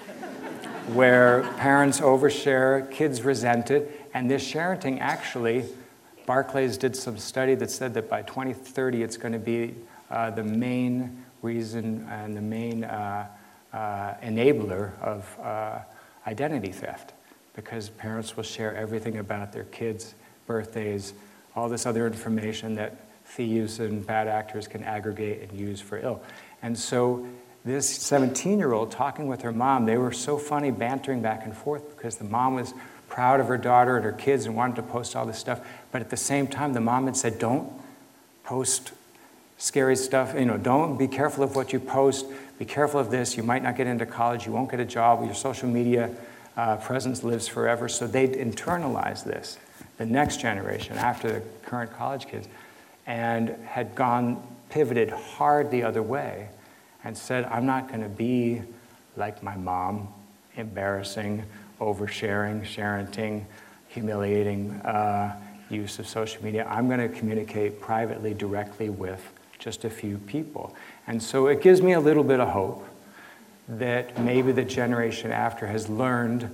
where parents overshare, kids resent it, and this sharenting actually, Barclays did some study that said that by twenty thirty it's going to be uh, the main reason and the main uh, uh, enabler of uh, identity theft, because parents will share everything about their kids' birthdays, all this other information that thieves and bad actors can aggregate and use for ill. And so this seventeen-year-old talking with her mom, they were so funny, bantering back and forth, because the mom was proud of her daughter and her kids and wanted to post all this stuff. But at the same time, the mom had said, don't post scary stuff. You know, don't be careful of what you post. Be careful of this. You might not get into college. You won't get a job. Your social media uh, presence lives forever. So they'd internalize this, the next generation after the current college kids, and had gone, pivoted hard the other way and said, I'm not going to be like my mom, embarrassing, oversharing, sharenting, humiliating uh, use of social media. I'm going to communicate privately, directly with just a few people. And so it gives me a little bit of hope that maybe the generation after has learned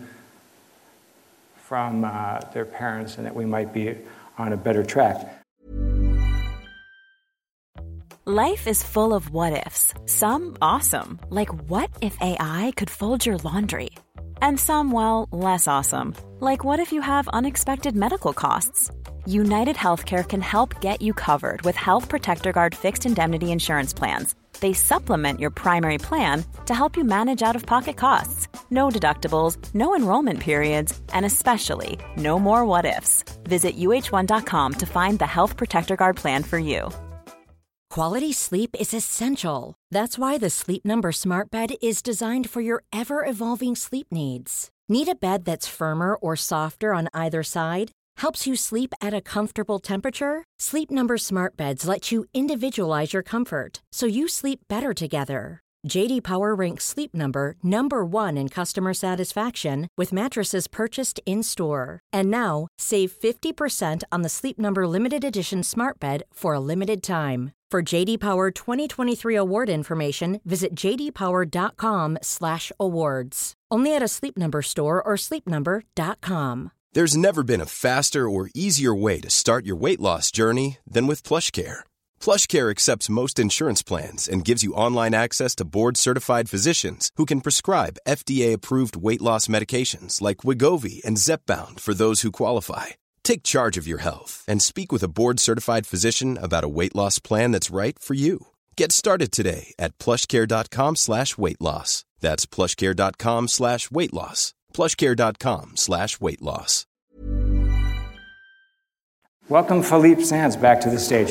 from uh, their parents and that we might be on a better track. Life is full of what-ifs. Some awesome, like what if A I could fold your laundry? And some, well, less awesome, like what if you have unexpected medical costs? United Healthcare can help get you covered with Health Protector Guard fixed indemnity insurance plans. They supplement your primary plan to help you manage out-of-pocket costs. No deductibles, no enrollment periods, and especially no more what-ifs. Visit U H one dot com to find the Health Protector Guard plan for you. Quality sleep is essential. That's why the Sleep Number Smart Bed is designed for your ever-evolving sleep needs. Need a bed that's firmer or softer on either side? Helps you sleep at a comfortable temperature? Sleep Number Smart Beds let you individualize your comfort so you sleep better together. J D Power ranks Sleep Number number one in customer satisfaction with mattresses purchased in-store. And now, save fifty percent on the Sleep Number Limited Edition Smart Bed for a limited time. For J D Power twenty twenty-three award information, visit j d power dot com slash awards. Only at a Sleep Number store or sleep number dot com. There's never been a faster or easier way to start your weight loss journey than with PlushCare. PlushCare accepts most insurance plans and gives you online access to board-certified physicians who can prescribe F D A-approved weight loss medications like Wegovy and Zepbound for those who qualify. Take charge of your health and speak with a board-certified physician about a weight loss plan that's right for you. Get started today at plushcare.com slash weight loss. That's plushcare.com slash weight loss. plushcare.com slash weight loss. Welcome Philippe Sands back to the stage.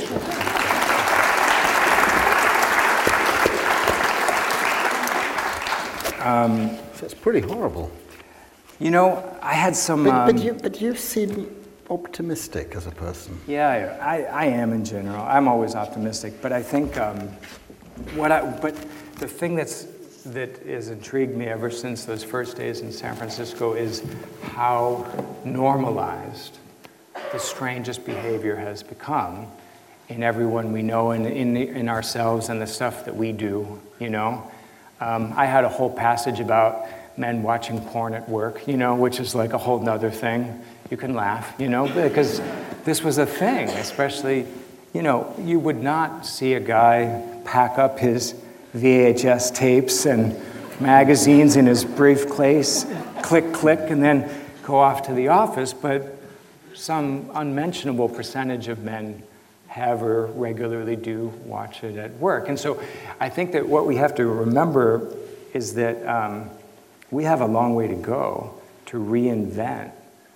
Um, So it's pretty horrible. You know, I had some... But, um, but, you, but you seem optimistic as a person. Yeah, I, I am in general. I'm always optimistic, but I think um, what I... But the thing that's that has intrigued me ever since those first days in San Francisco is how normalized the strangest behavior has become in everyone we know and in, in ourselves and the stuff that we do, you know. Um, I had a whole passage about men watching porn at work, you know, which is like a whole nother thing. You can laugh, you know, because this was a thing, especially, you know, you would not see a guy pack up his V H S tapes and magazines in his briefcase, click, click, and then go off to the office, but some unmentionable percentage of men have or regularly do watch it at work. And so I think that what we have to remember is that um, we have a long way to go to reinvent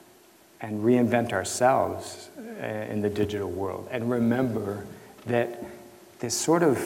and reinvent ourselves uh, in the digital world. And remember that this sort of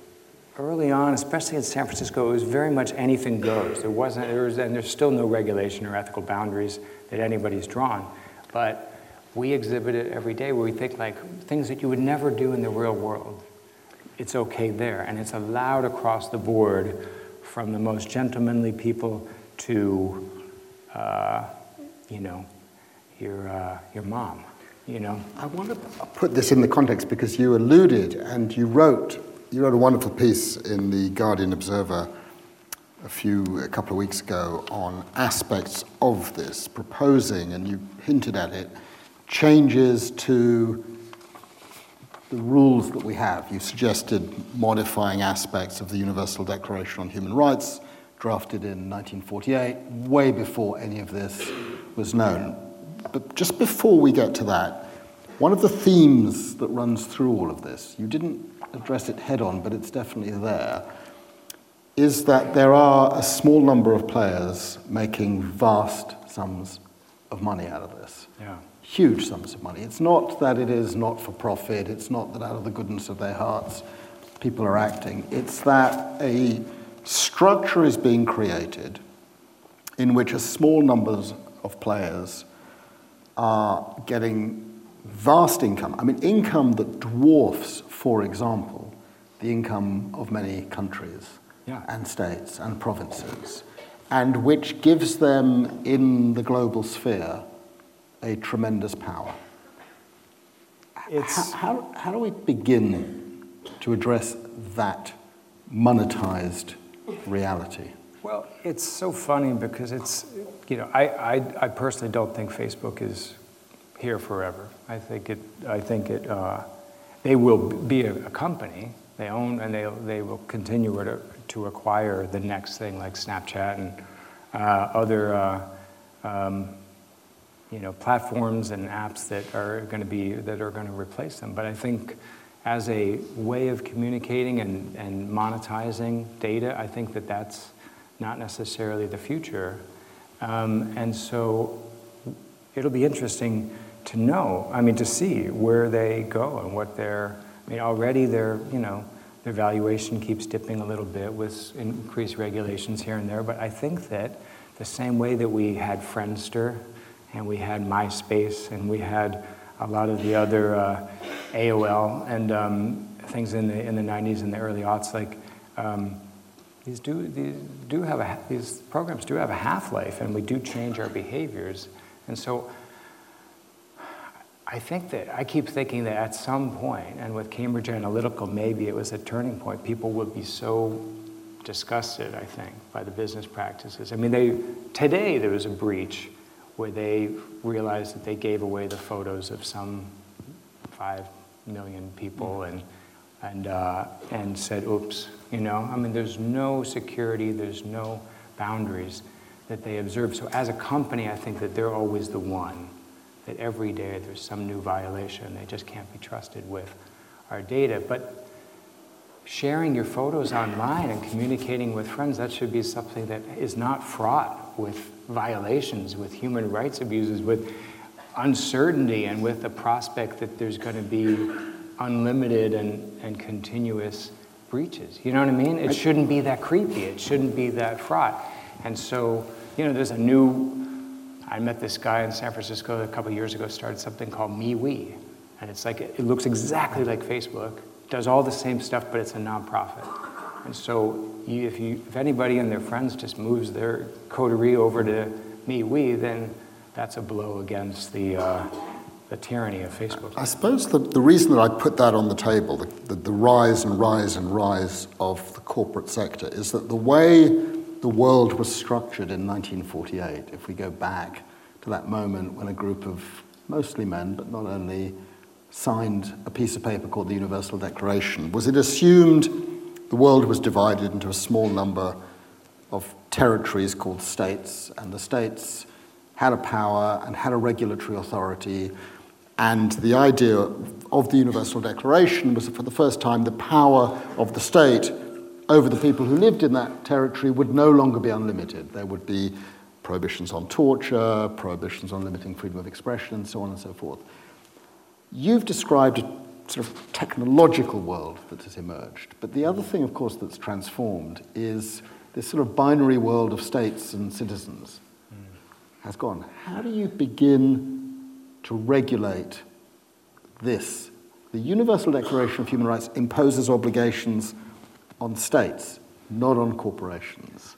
early on, especially in San Francisco, it was very much anything goes. There wasn't, there was, and there's still no regulation or ethical boundaries that anybody's drawn. But we exhibit it every day where we think like things that you would never do in the real world. It's okay there, and it's allowed across the board from the most gentlemanly people to, uh, you know, your, uh, your mom, you know. I want to put this in the context because you alluded and you wrote You wrote a wonderful piece in the Guardian Observer a few, a couple of weeks ago on aspects of this, proposing, and you hinted at it, changes to the rules that we have. You suggested modifying aspects of the Universal Declaration on Human Rights, drafted in nineteen forty-eight, way before any of this was known. But just before we get to that, one of the themes that runs through all of this, you didn't address it head on, but it's definitely there, is that there are a small number of players making vast sums of money out of this. Yeah. Huge sums of money. It's not that it is not for profit, it's not that out of the goodness of their hearts people are acting. It's that a structure is being created in which a small number of players are getting vast income. I mean, income that dwarfs, for example, the income of many countries yeah. and states and provinces, and which gives them in the global sphere a tremendous power. It's how, how, how do we begin to address that monetized reality? Well, it's so funny because it's, you know, I, I, I personally don't think Facebook is here forever. I think it, I think it, uh, they will be a, a company. They own and they they will continue to, to acquire the next thing like Snapchat and uh, other, uh, um, you know, platforms and apps that are going to be that are going to replace them. But I think as a way of communicating and, and monetizing data, I think that that's not necessarily the future. Um, and so it'll be interesting to know, I mean, to see where they go and what their, I mean, already their, you know, their valuation keeps dipping a little bit with increased regulations here and there, but I think that the same way that we had Friendster and we had MySpace and we had a lot of the other uh, A O L and um, things in the in the nineties and the early aughts, like um, these do these do have a these programs do have a half-life, and we do change our behaviors, and so. I think that, I keep thinking that at some point, and with Cambridge Analytica, maybe it was a turning point, people would be so disgusted, I think, by the business practices. I mean, they today there was a breach where they realized that they gave away the photos of some five million people and, and, uh, and said, oops, you know? I mean, there's no security, there's no boundaries that they observe. So as a company, I think that they're always the one that every day there's some new violation. They just can't be trusted with our data. But sharing your photos online and communicating with friends, that should be something that is not fraught with violations, with human rights abuses, with uncertainty, and with the prospect that there's going to be unlimited and, and continuous breaches. You know what I mean? It shouldn't be that creepy. It shouldn't be that fraught. And so, you know, there's a new, I met this guy in San Francisco a couple of years ago, started something called MeWe. And it's like, it looks exactly like Facebook, does all the same stuff, but it's a nonprofit. And so you, if, you, if anybody and their friends just moves their coterie over to MeWe, then that's a blow against the, uh, the tyranny of Facebook. I suppose the, the reason that I put that on the table, the, the, the rise and rise and rise of the corporate sector, is that the way the world was structured in nineteen forty-eight, if we go back to that moment when a group of mostly men, but not only, signed a piece of paper called the Universal Declaration, was it assumed the world was divided into a small number of territories called states, and the states had a power and had a regulatory authority, and the idea of the Universal Declaration was that for the first time the power of the state over the people who lived in that territory would no longer be unlimited. There would be prohibitions on torture, prohibitions on limiting freedom of expression, and so on and so forth. You've described a sort of technological world that has emerged, but the other thing, of course, that's transformed is this sort of binary world of states and citizens mm. has gone. How do you begin to regulate this? The Universal Declaration of Human Rights imposes obligations on states, not on corporations.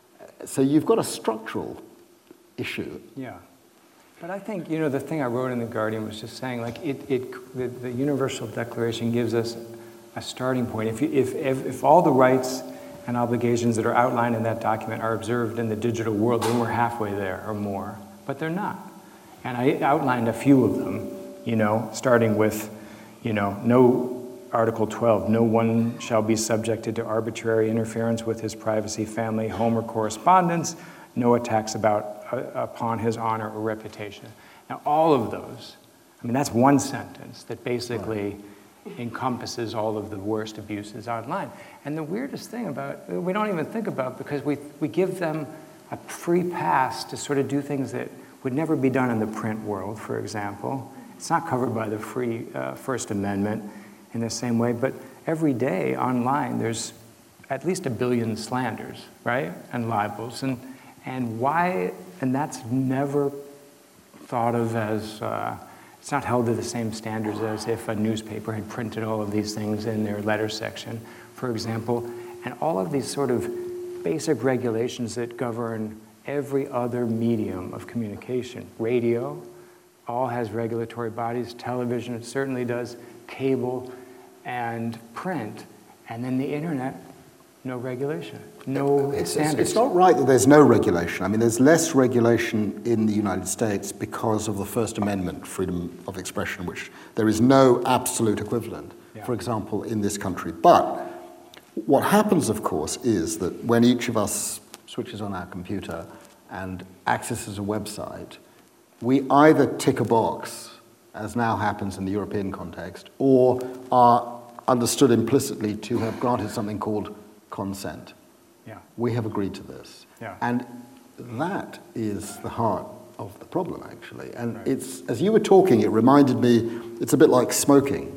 So you've got a structural issue. Yeah. But I think, you know, the thing I wrote in The Guardian was just saying, like, it, it the, the Universal Declaration gives us a starting point. If, you, if, if, if all the rights and obligations that are outlined in that document are observed in the digital world, then we're halfway there or more. But they're not. And I outlined a few of them, you know, starting with, you know, no Article twelve, no one shall be subjected to arbitrary interference with his privacy, family, home, or correspondence, no attacks about uh, upon his honor or reputation. Now, all of those, I mean, that's one sentence that basically right. encompasses all of the worst abuses online. And the weirdest thing about, we don't even think about, because we, we give them a free pass to sort of do things that would never be done in the print world, for example. It's not covered by the free uh, First Amendment in the same way, but every day online there's at least a billion slanders, right, and libels, and and why, and that's never thought of as, uh, it's not held to the same standards as if a newspaper had printed all of these things in their letter section, for example, and all of these sort of basic regulations that govern every other medium of communication. Radio all has regulatory bodies, television it certainly does, cable, and print, and then the internet, no regulation, no it's, standards. It's, it's not right that there's no regulation. I mean, there's less regulation in the United States because of the First Amendment, freedom of expression, which there is no absolute equivalent, yeah. for example, in this country. But what happens, of course, is that when each of us switches on our computer and accesses a website, we either tick a box, as now happens in the European context, or are understood implicitly to have granted something called consent. Yeah. We have agreed to this. Yeah. And that is the heart of the problem, actually. And right. it's, as you were talking, it reminded me, it's a bit like smoking.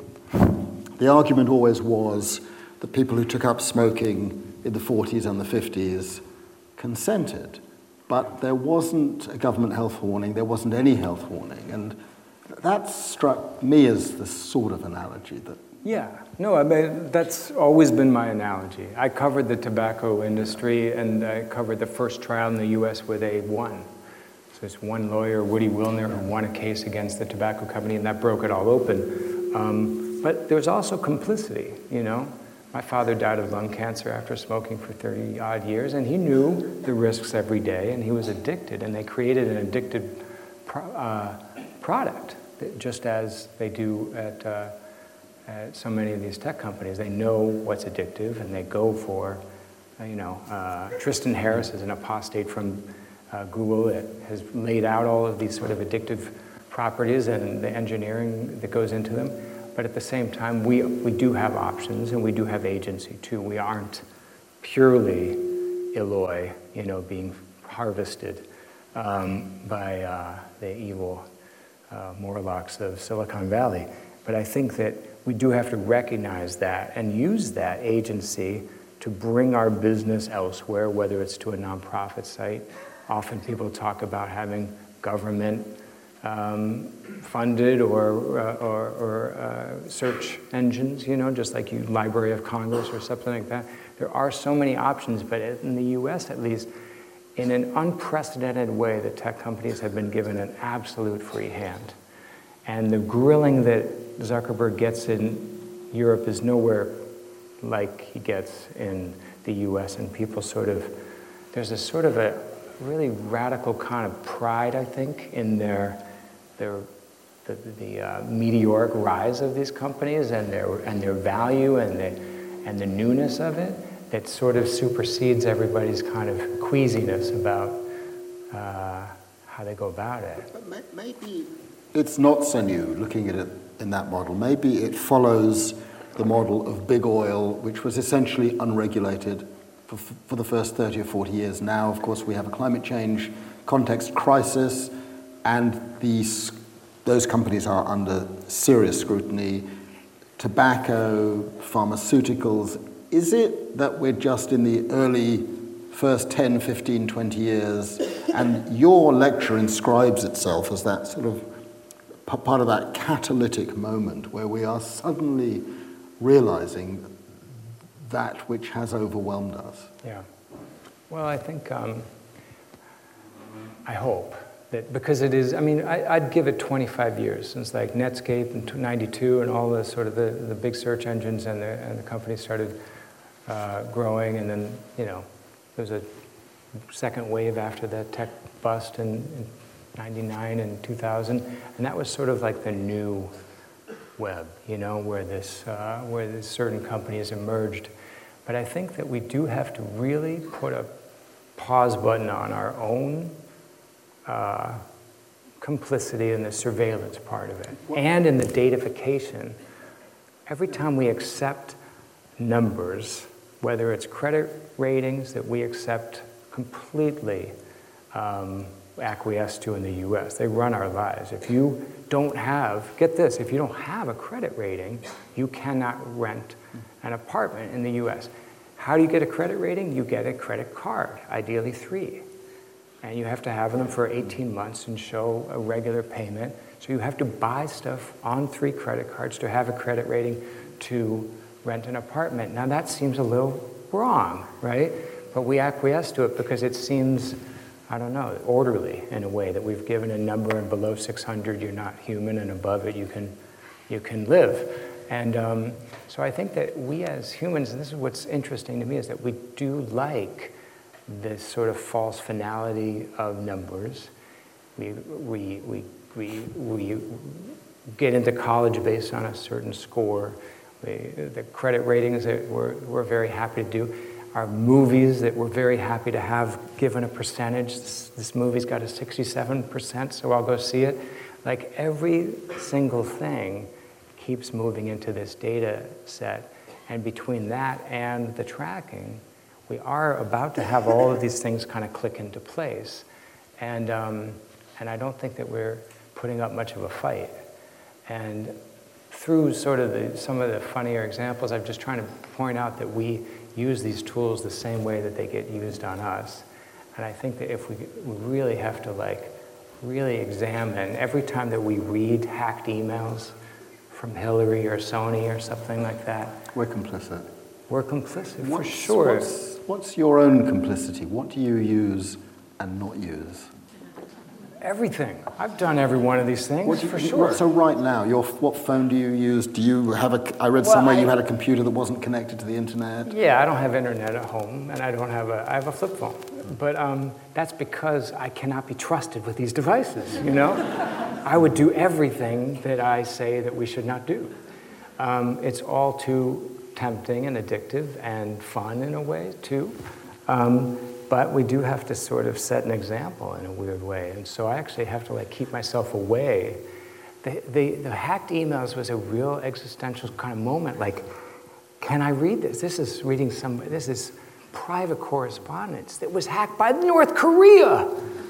The argument always was that people who took up smoking in the forties and the fifties consented. But there wasn't a government health warning, there wasn't any health warning. And that struck me as the sort of analogy that... Yeah, no, I mean, that's always been my analogy. I covered the tobacco industry, and I covered the first trial in the U S where they won. So there's one lawyer, Woody Wilner, who won a case against the tobacco company, and that broke it all open. Um, but there's also complicity, you know? My father died of lung cancer after smoking for thirty odd years, and he knew the risks every day, and he was addicted, and they created an addicted pro uh, product, just as they do at, uh, at so many of these tech companies. They know what's addictive, and they go for, uh, you know, uh, Tristan Harris is an apostate from uh, Google that has laid out all of these sort of addictive properties and the engineering that goes into them. But at the same time, we, we do have options, and we do have agency, too. We aren't purely Eloi, you know, being harvested um, by uh, the evil uh, Morlocks of Silicon Valley. But I think that we do have to recognize that and use that agency to bring our business elsewhere, whether it's to a nonprofit site. Often people talk about having government um, funded or, uh, or, or uh, search engines, you know, just like you Library of Congress or something like that. There are so many options, but in the U S at least, in an unprecedented way, the tech companies have been given an absolute free hand. And the grilling that Zuckerberg gets in Europe is nowhere like he gets in the U S, and people sort of, there's a sort of a really radical kind of pride, I think, in their, their the, the uh, meteoric rise of these companies and their, and their value and the, and the newness of it that sort of supersedes everybody's kind of queasiness about uh, how they go about it. But maybe it's not so new looking at it in that model. Maybe it follows the model of big oil, which was essentially unregulated for, for the first thirty or forty years. Now, of course, we have a climate change context crisis, and these, those companies are under serious scrutiny. Tobacco, pharmaceuticals. Is it that we're just in the early first ten, fifteen, twenty years, and your lecture inscribes itself as that sort of part of that catalytic moment where we are suddenly realizing that which has overwhelmed us? Yeah. Well, I think, um, I hope that, because it is, I mean, I, I'd give it twenty-five years since like Netscape in ninety-two and all the sort of the, the big search engines and the, and the companies started uh, growing, and then, you know, there was a second wave after that tech bust in, in ninety-nine and two thousand, and that was sort of like the new web, you know, where this, uh, where this certain companies emerged. But I think that we do have to really put a pause button on our own uh, complicity in the surveillance part of it, and in the datafication. Every time we accept numbers, whether it's credit ratings that we accept completely um, acquiesce to in the U S, they run our lives. If you don't have, get this, if you don't have a credit rating, you cannot rent an apartment in the U S. How do you get a credit rating? You get a credit card, ideally three. And you have to have them for eighteen months and show a regular payment. So you have to buy stuff on three credit cards to have a credit rating to rent an apartment. Now that seems a little wrong, right? But we acquiesce to it because it seems, I don't know, orderly in a way, that we've given a number, and below six hundred you're not human, and above it you can, you can live. And um, so I think that we as humans, and this is what's interesting to me, is that we do like this sort of false finality of numbers. We, we, we, we, we get into college based on a certain score. We, the credit ratings that we're, we're very happy to do. Our movies that we're very happy to have given a percentage. This, this movie's got a sixty-seven percent, so I'll go see it. Like every single thing keeps moving into this data set. And between that and the tracking, we are about to have all of these things kind of click into place. And, um, and I don't think that we're putting up much of a fight. And through sort of the, some of the funnier examples, I'm just trying to point out that we use these tools the same way that they get used on us. And I think that if we, we really have to like really examine every time that we read hacked emails from Hillary or Sony or something like that. We're complicit. We're complicit, for What's, sure. What's, what's your own complicity? What do you use and not use? Everything. I've done every one of these things, What do you, for sure. So right now, your, what phone do you use? Do you have a, I read Well, somewhere I- you had a computer that wasn't connected to the internet. Yeah, I don't have internet at home, and I don't have a, I have a flip phone. But um, that's because I cannot be trusted with these devices, you know? I would do everything that I say that we should not do. Um, it's all too tempting and addictive and fun in a way, too. Um, but we do have to sort of set an example in a weird way. And so I actually have to like keep myself away. The, the, the hacked emails was a real existential kind of moment. Like, can I read this? This is reading some, this is private correspondence that was hacked by North Korea.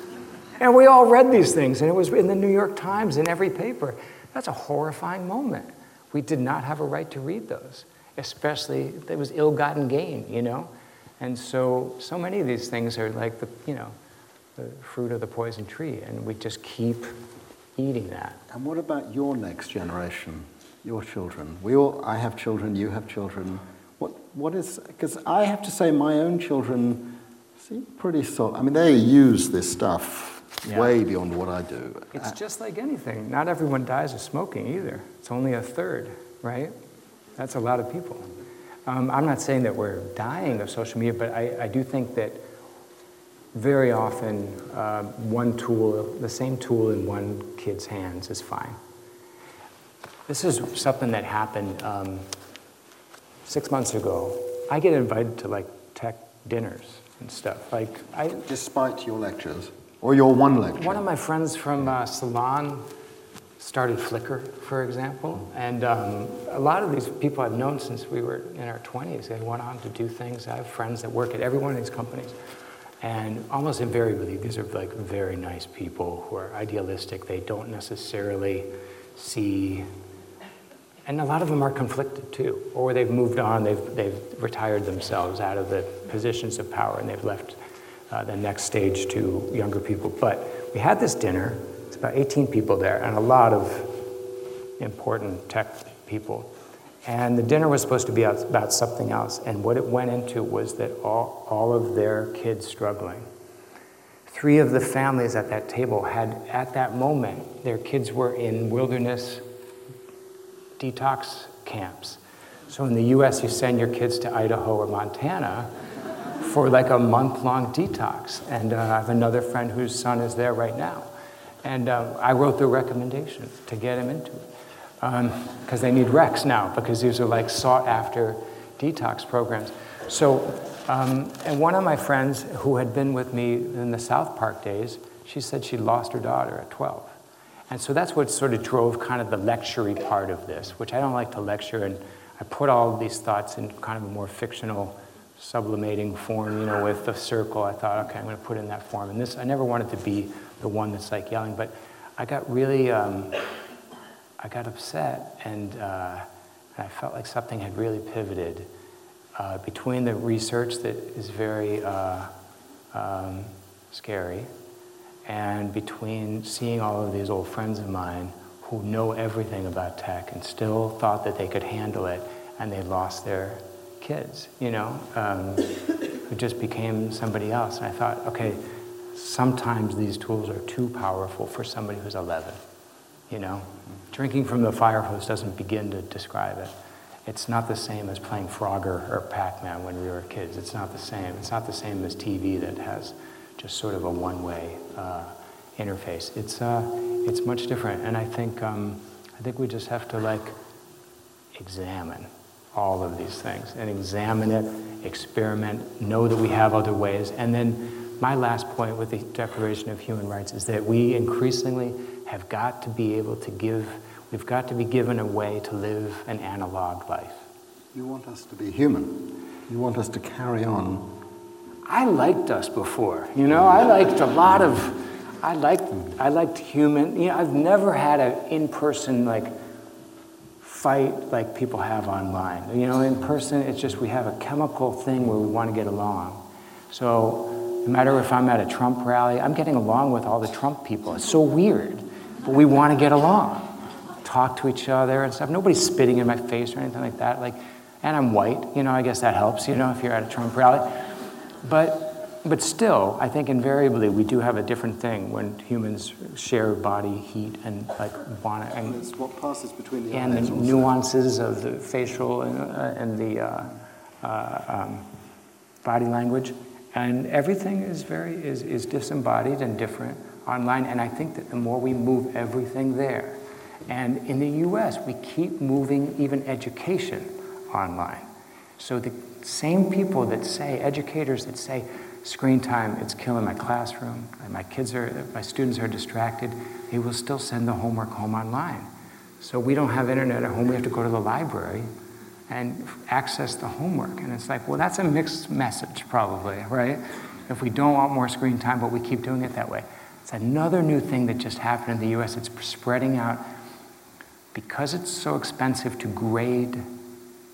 And we all read these things, and it was in the New York Times, in every paper. That's a horrifying moment. We did not have a right to read those. especially if it was ill-gotten gain, you know? And so, so many of these things are like the, you know, the fruit of the poison tree, and we just keep eating that. And what about your next generation, your children? We all, I have children, you have children. What, what is, because I have to say my own children seem pretty solid. I mean, they use this stuff yeah. way beyond what I do. It's I, just like anything. Not everyone dies of smoking either. It's only a third, right? That's a lot of people. Um, I'm not saying that we're dying of social media, but I, I do think that very often uh, one tool, the same tool in one kid's hands is fine. This is something that happened um, six months ago. I get invited to like tech dinners and stuff. Like I, Despite your lectures, or your one lecture? One of my friends from uh, Salon started Flickr, for example, and um, a lot of these people I've known since we were in our twenties. They went on to do things. I have friends that work at every one of these companies. And almost invariably, these are like very nice people who are idealistic. They don't necessarily see, and a lot of them are conflicted too, or they've moved on, they've, they've retired themselves out of the positions of power and they've left uh, the next stage to younger people. But we had this dinner, it's about eighteen people there, and a lot of important tech people. And the dinner was supposed to be about something else, and what it went into was that all, all of their kids struggling. Three of the families at that table had, at that moment, their kids were in wilderness detox camps. So in the U S, you send your kids to Idaho or Montana for like a month-long detox. And uh, I have another friend whose son is there right now. And uh, I wrote the recommendation to get him into it. Because um, they need recs now, because these are like sought-after detox programs. So, um, and one of my friends who had been with me in the South Park days, she said she lost her daughter at twelve. And so that's what sort of drove kind of the lecture-y part of this, which I don't like to lecture, and I put all of these thoughts in kind of a more fictional, sublimating form, you know, with the circle. I thought, okay, I'm going to put it in that form. And this, I never wanted to be the one that's like yelling, but I got really... Um, I got upset, and, uh, and I felt like something had really pivoted uh, between the research that is very uh, um, scary, and between seeing all of these old friends of mine who know everything about tech and still thought that they could handle it, and they lost their kids, you know, um, who just became somebody else. And I thought, okay, sometimes these tools are too powerful for somebody who's eleven. You know, drinking from the fire hose doesn't begin to describe it. It's not the same as playing Frogger or Pac-Man when we were kids. It's not the same. It's not the same as T V that has just sort of a one-way uh, interface. It's uh, it's much different, and I think um, I think we just have to like examine all of these things and examine it, experiment, know that we have other ways, and then my last point with the Declaration of Human Rights is that we increasingly have got to be able to give, we've got to be given a way to live an analog life. You want us to be human. You want us to carry on. I liked us before, you know, I liked a lot of, I liked, I liked human, you know, I've never had an in-person like fight like people have online. You know, in person, it's just we have a chemical thing where we want to get along. So no matter if I'm at a Trump rally, I'm getting along with all the Trump people. It's so weird. But we want to get along, talk to each other and stuff. Nobody's spitting in my face or anything like that. Like, and I'm white, you know, I guess that helps, you know, if you're at a Trump rally. But, but still, I think invariably we do have a different thing when humans share body heat and like want to. And it's what passes between the and eyes the also. Nuances of the facial and, uh, and the uh, uh, um, body language. And everything is very is, is disembodied and different online, and I think that the more we move everything there, and in the U S we keep moving even education online. So the same people that say, educators that say, screen time, it's killing my classroom, and my kids are, my students are distracted, they will still send the homework home online. So we don't have internet at home, we have to go to the library and access the homework. And it's like, well, that's a mixed message probably, right? If we don't want more screen time, but we keep doing it that way. It's another new thing that just happened in the U S. It's spreading out. Because it's so expensive to grade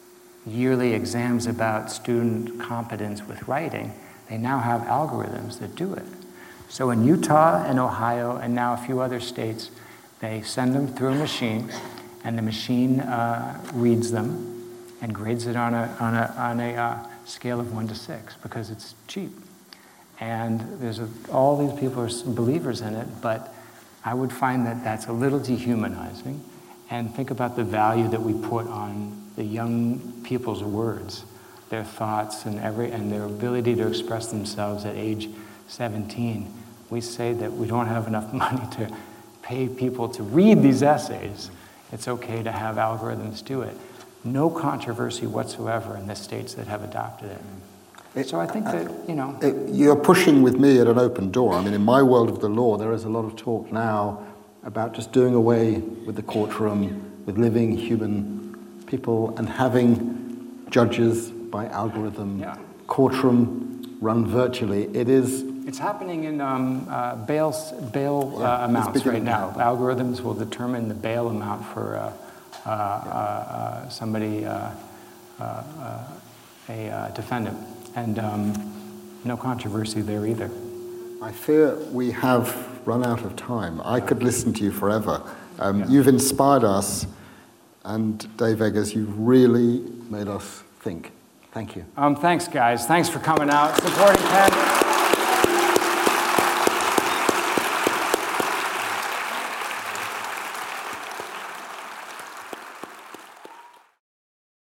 yearly exams about student competence with writing, they now have algorithms that do it. So in Utah and Ohio and now a few other states, they send them through a machine, and the machine uh, reads them and grades it on a, on a, on a uh, scale of one to six because it's cheap. And there's a, all these people are believers in it, but I would find that that's a little dehumanizing. And think about the value that we put on the young people's words, their thoughts, and every and their ability to express themselves at age seventeen. We say that we don't have enough money to pay people to read these essays. It's okay to have algorithms do it. No controversy whatsoever in the states that have adopted it. it so I think uh, that, you know... It, you're pushing with me at an open door. I mean, in my world of the law, there is a lot of talk now about just doing away with the courtroom, with living human people, and having judges by algorithm, yeah. courtroom run virtually. It is... It's happening in um, uh, bail, bail yeah, uh, amounts right now. Algorithms will determine the bail amount for uh, uh, yeah. uh, somebody, uh, uh, uh, a uh, defendant. And um, no controversy there either. I fear we have run out of time. I could listen to you forever. Um, yeah. You've inspired us, and Dave Eggers, you've really made us think. Thank you. Um, thanks, guys. Thanks for coming out, supporting Penn.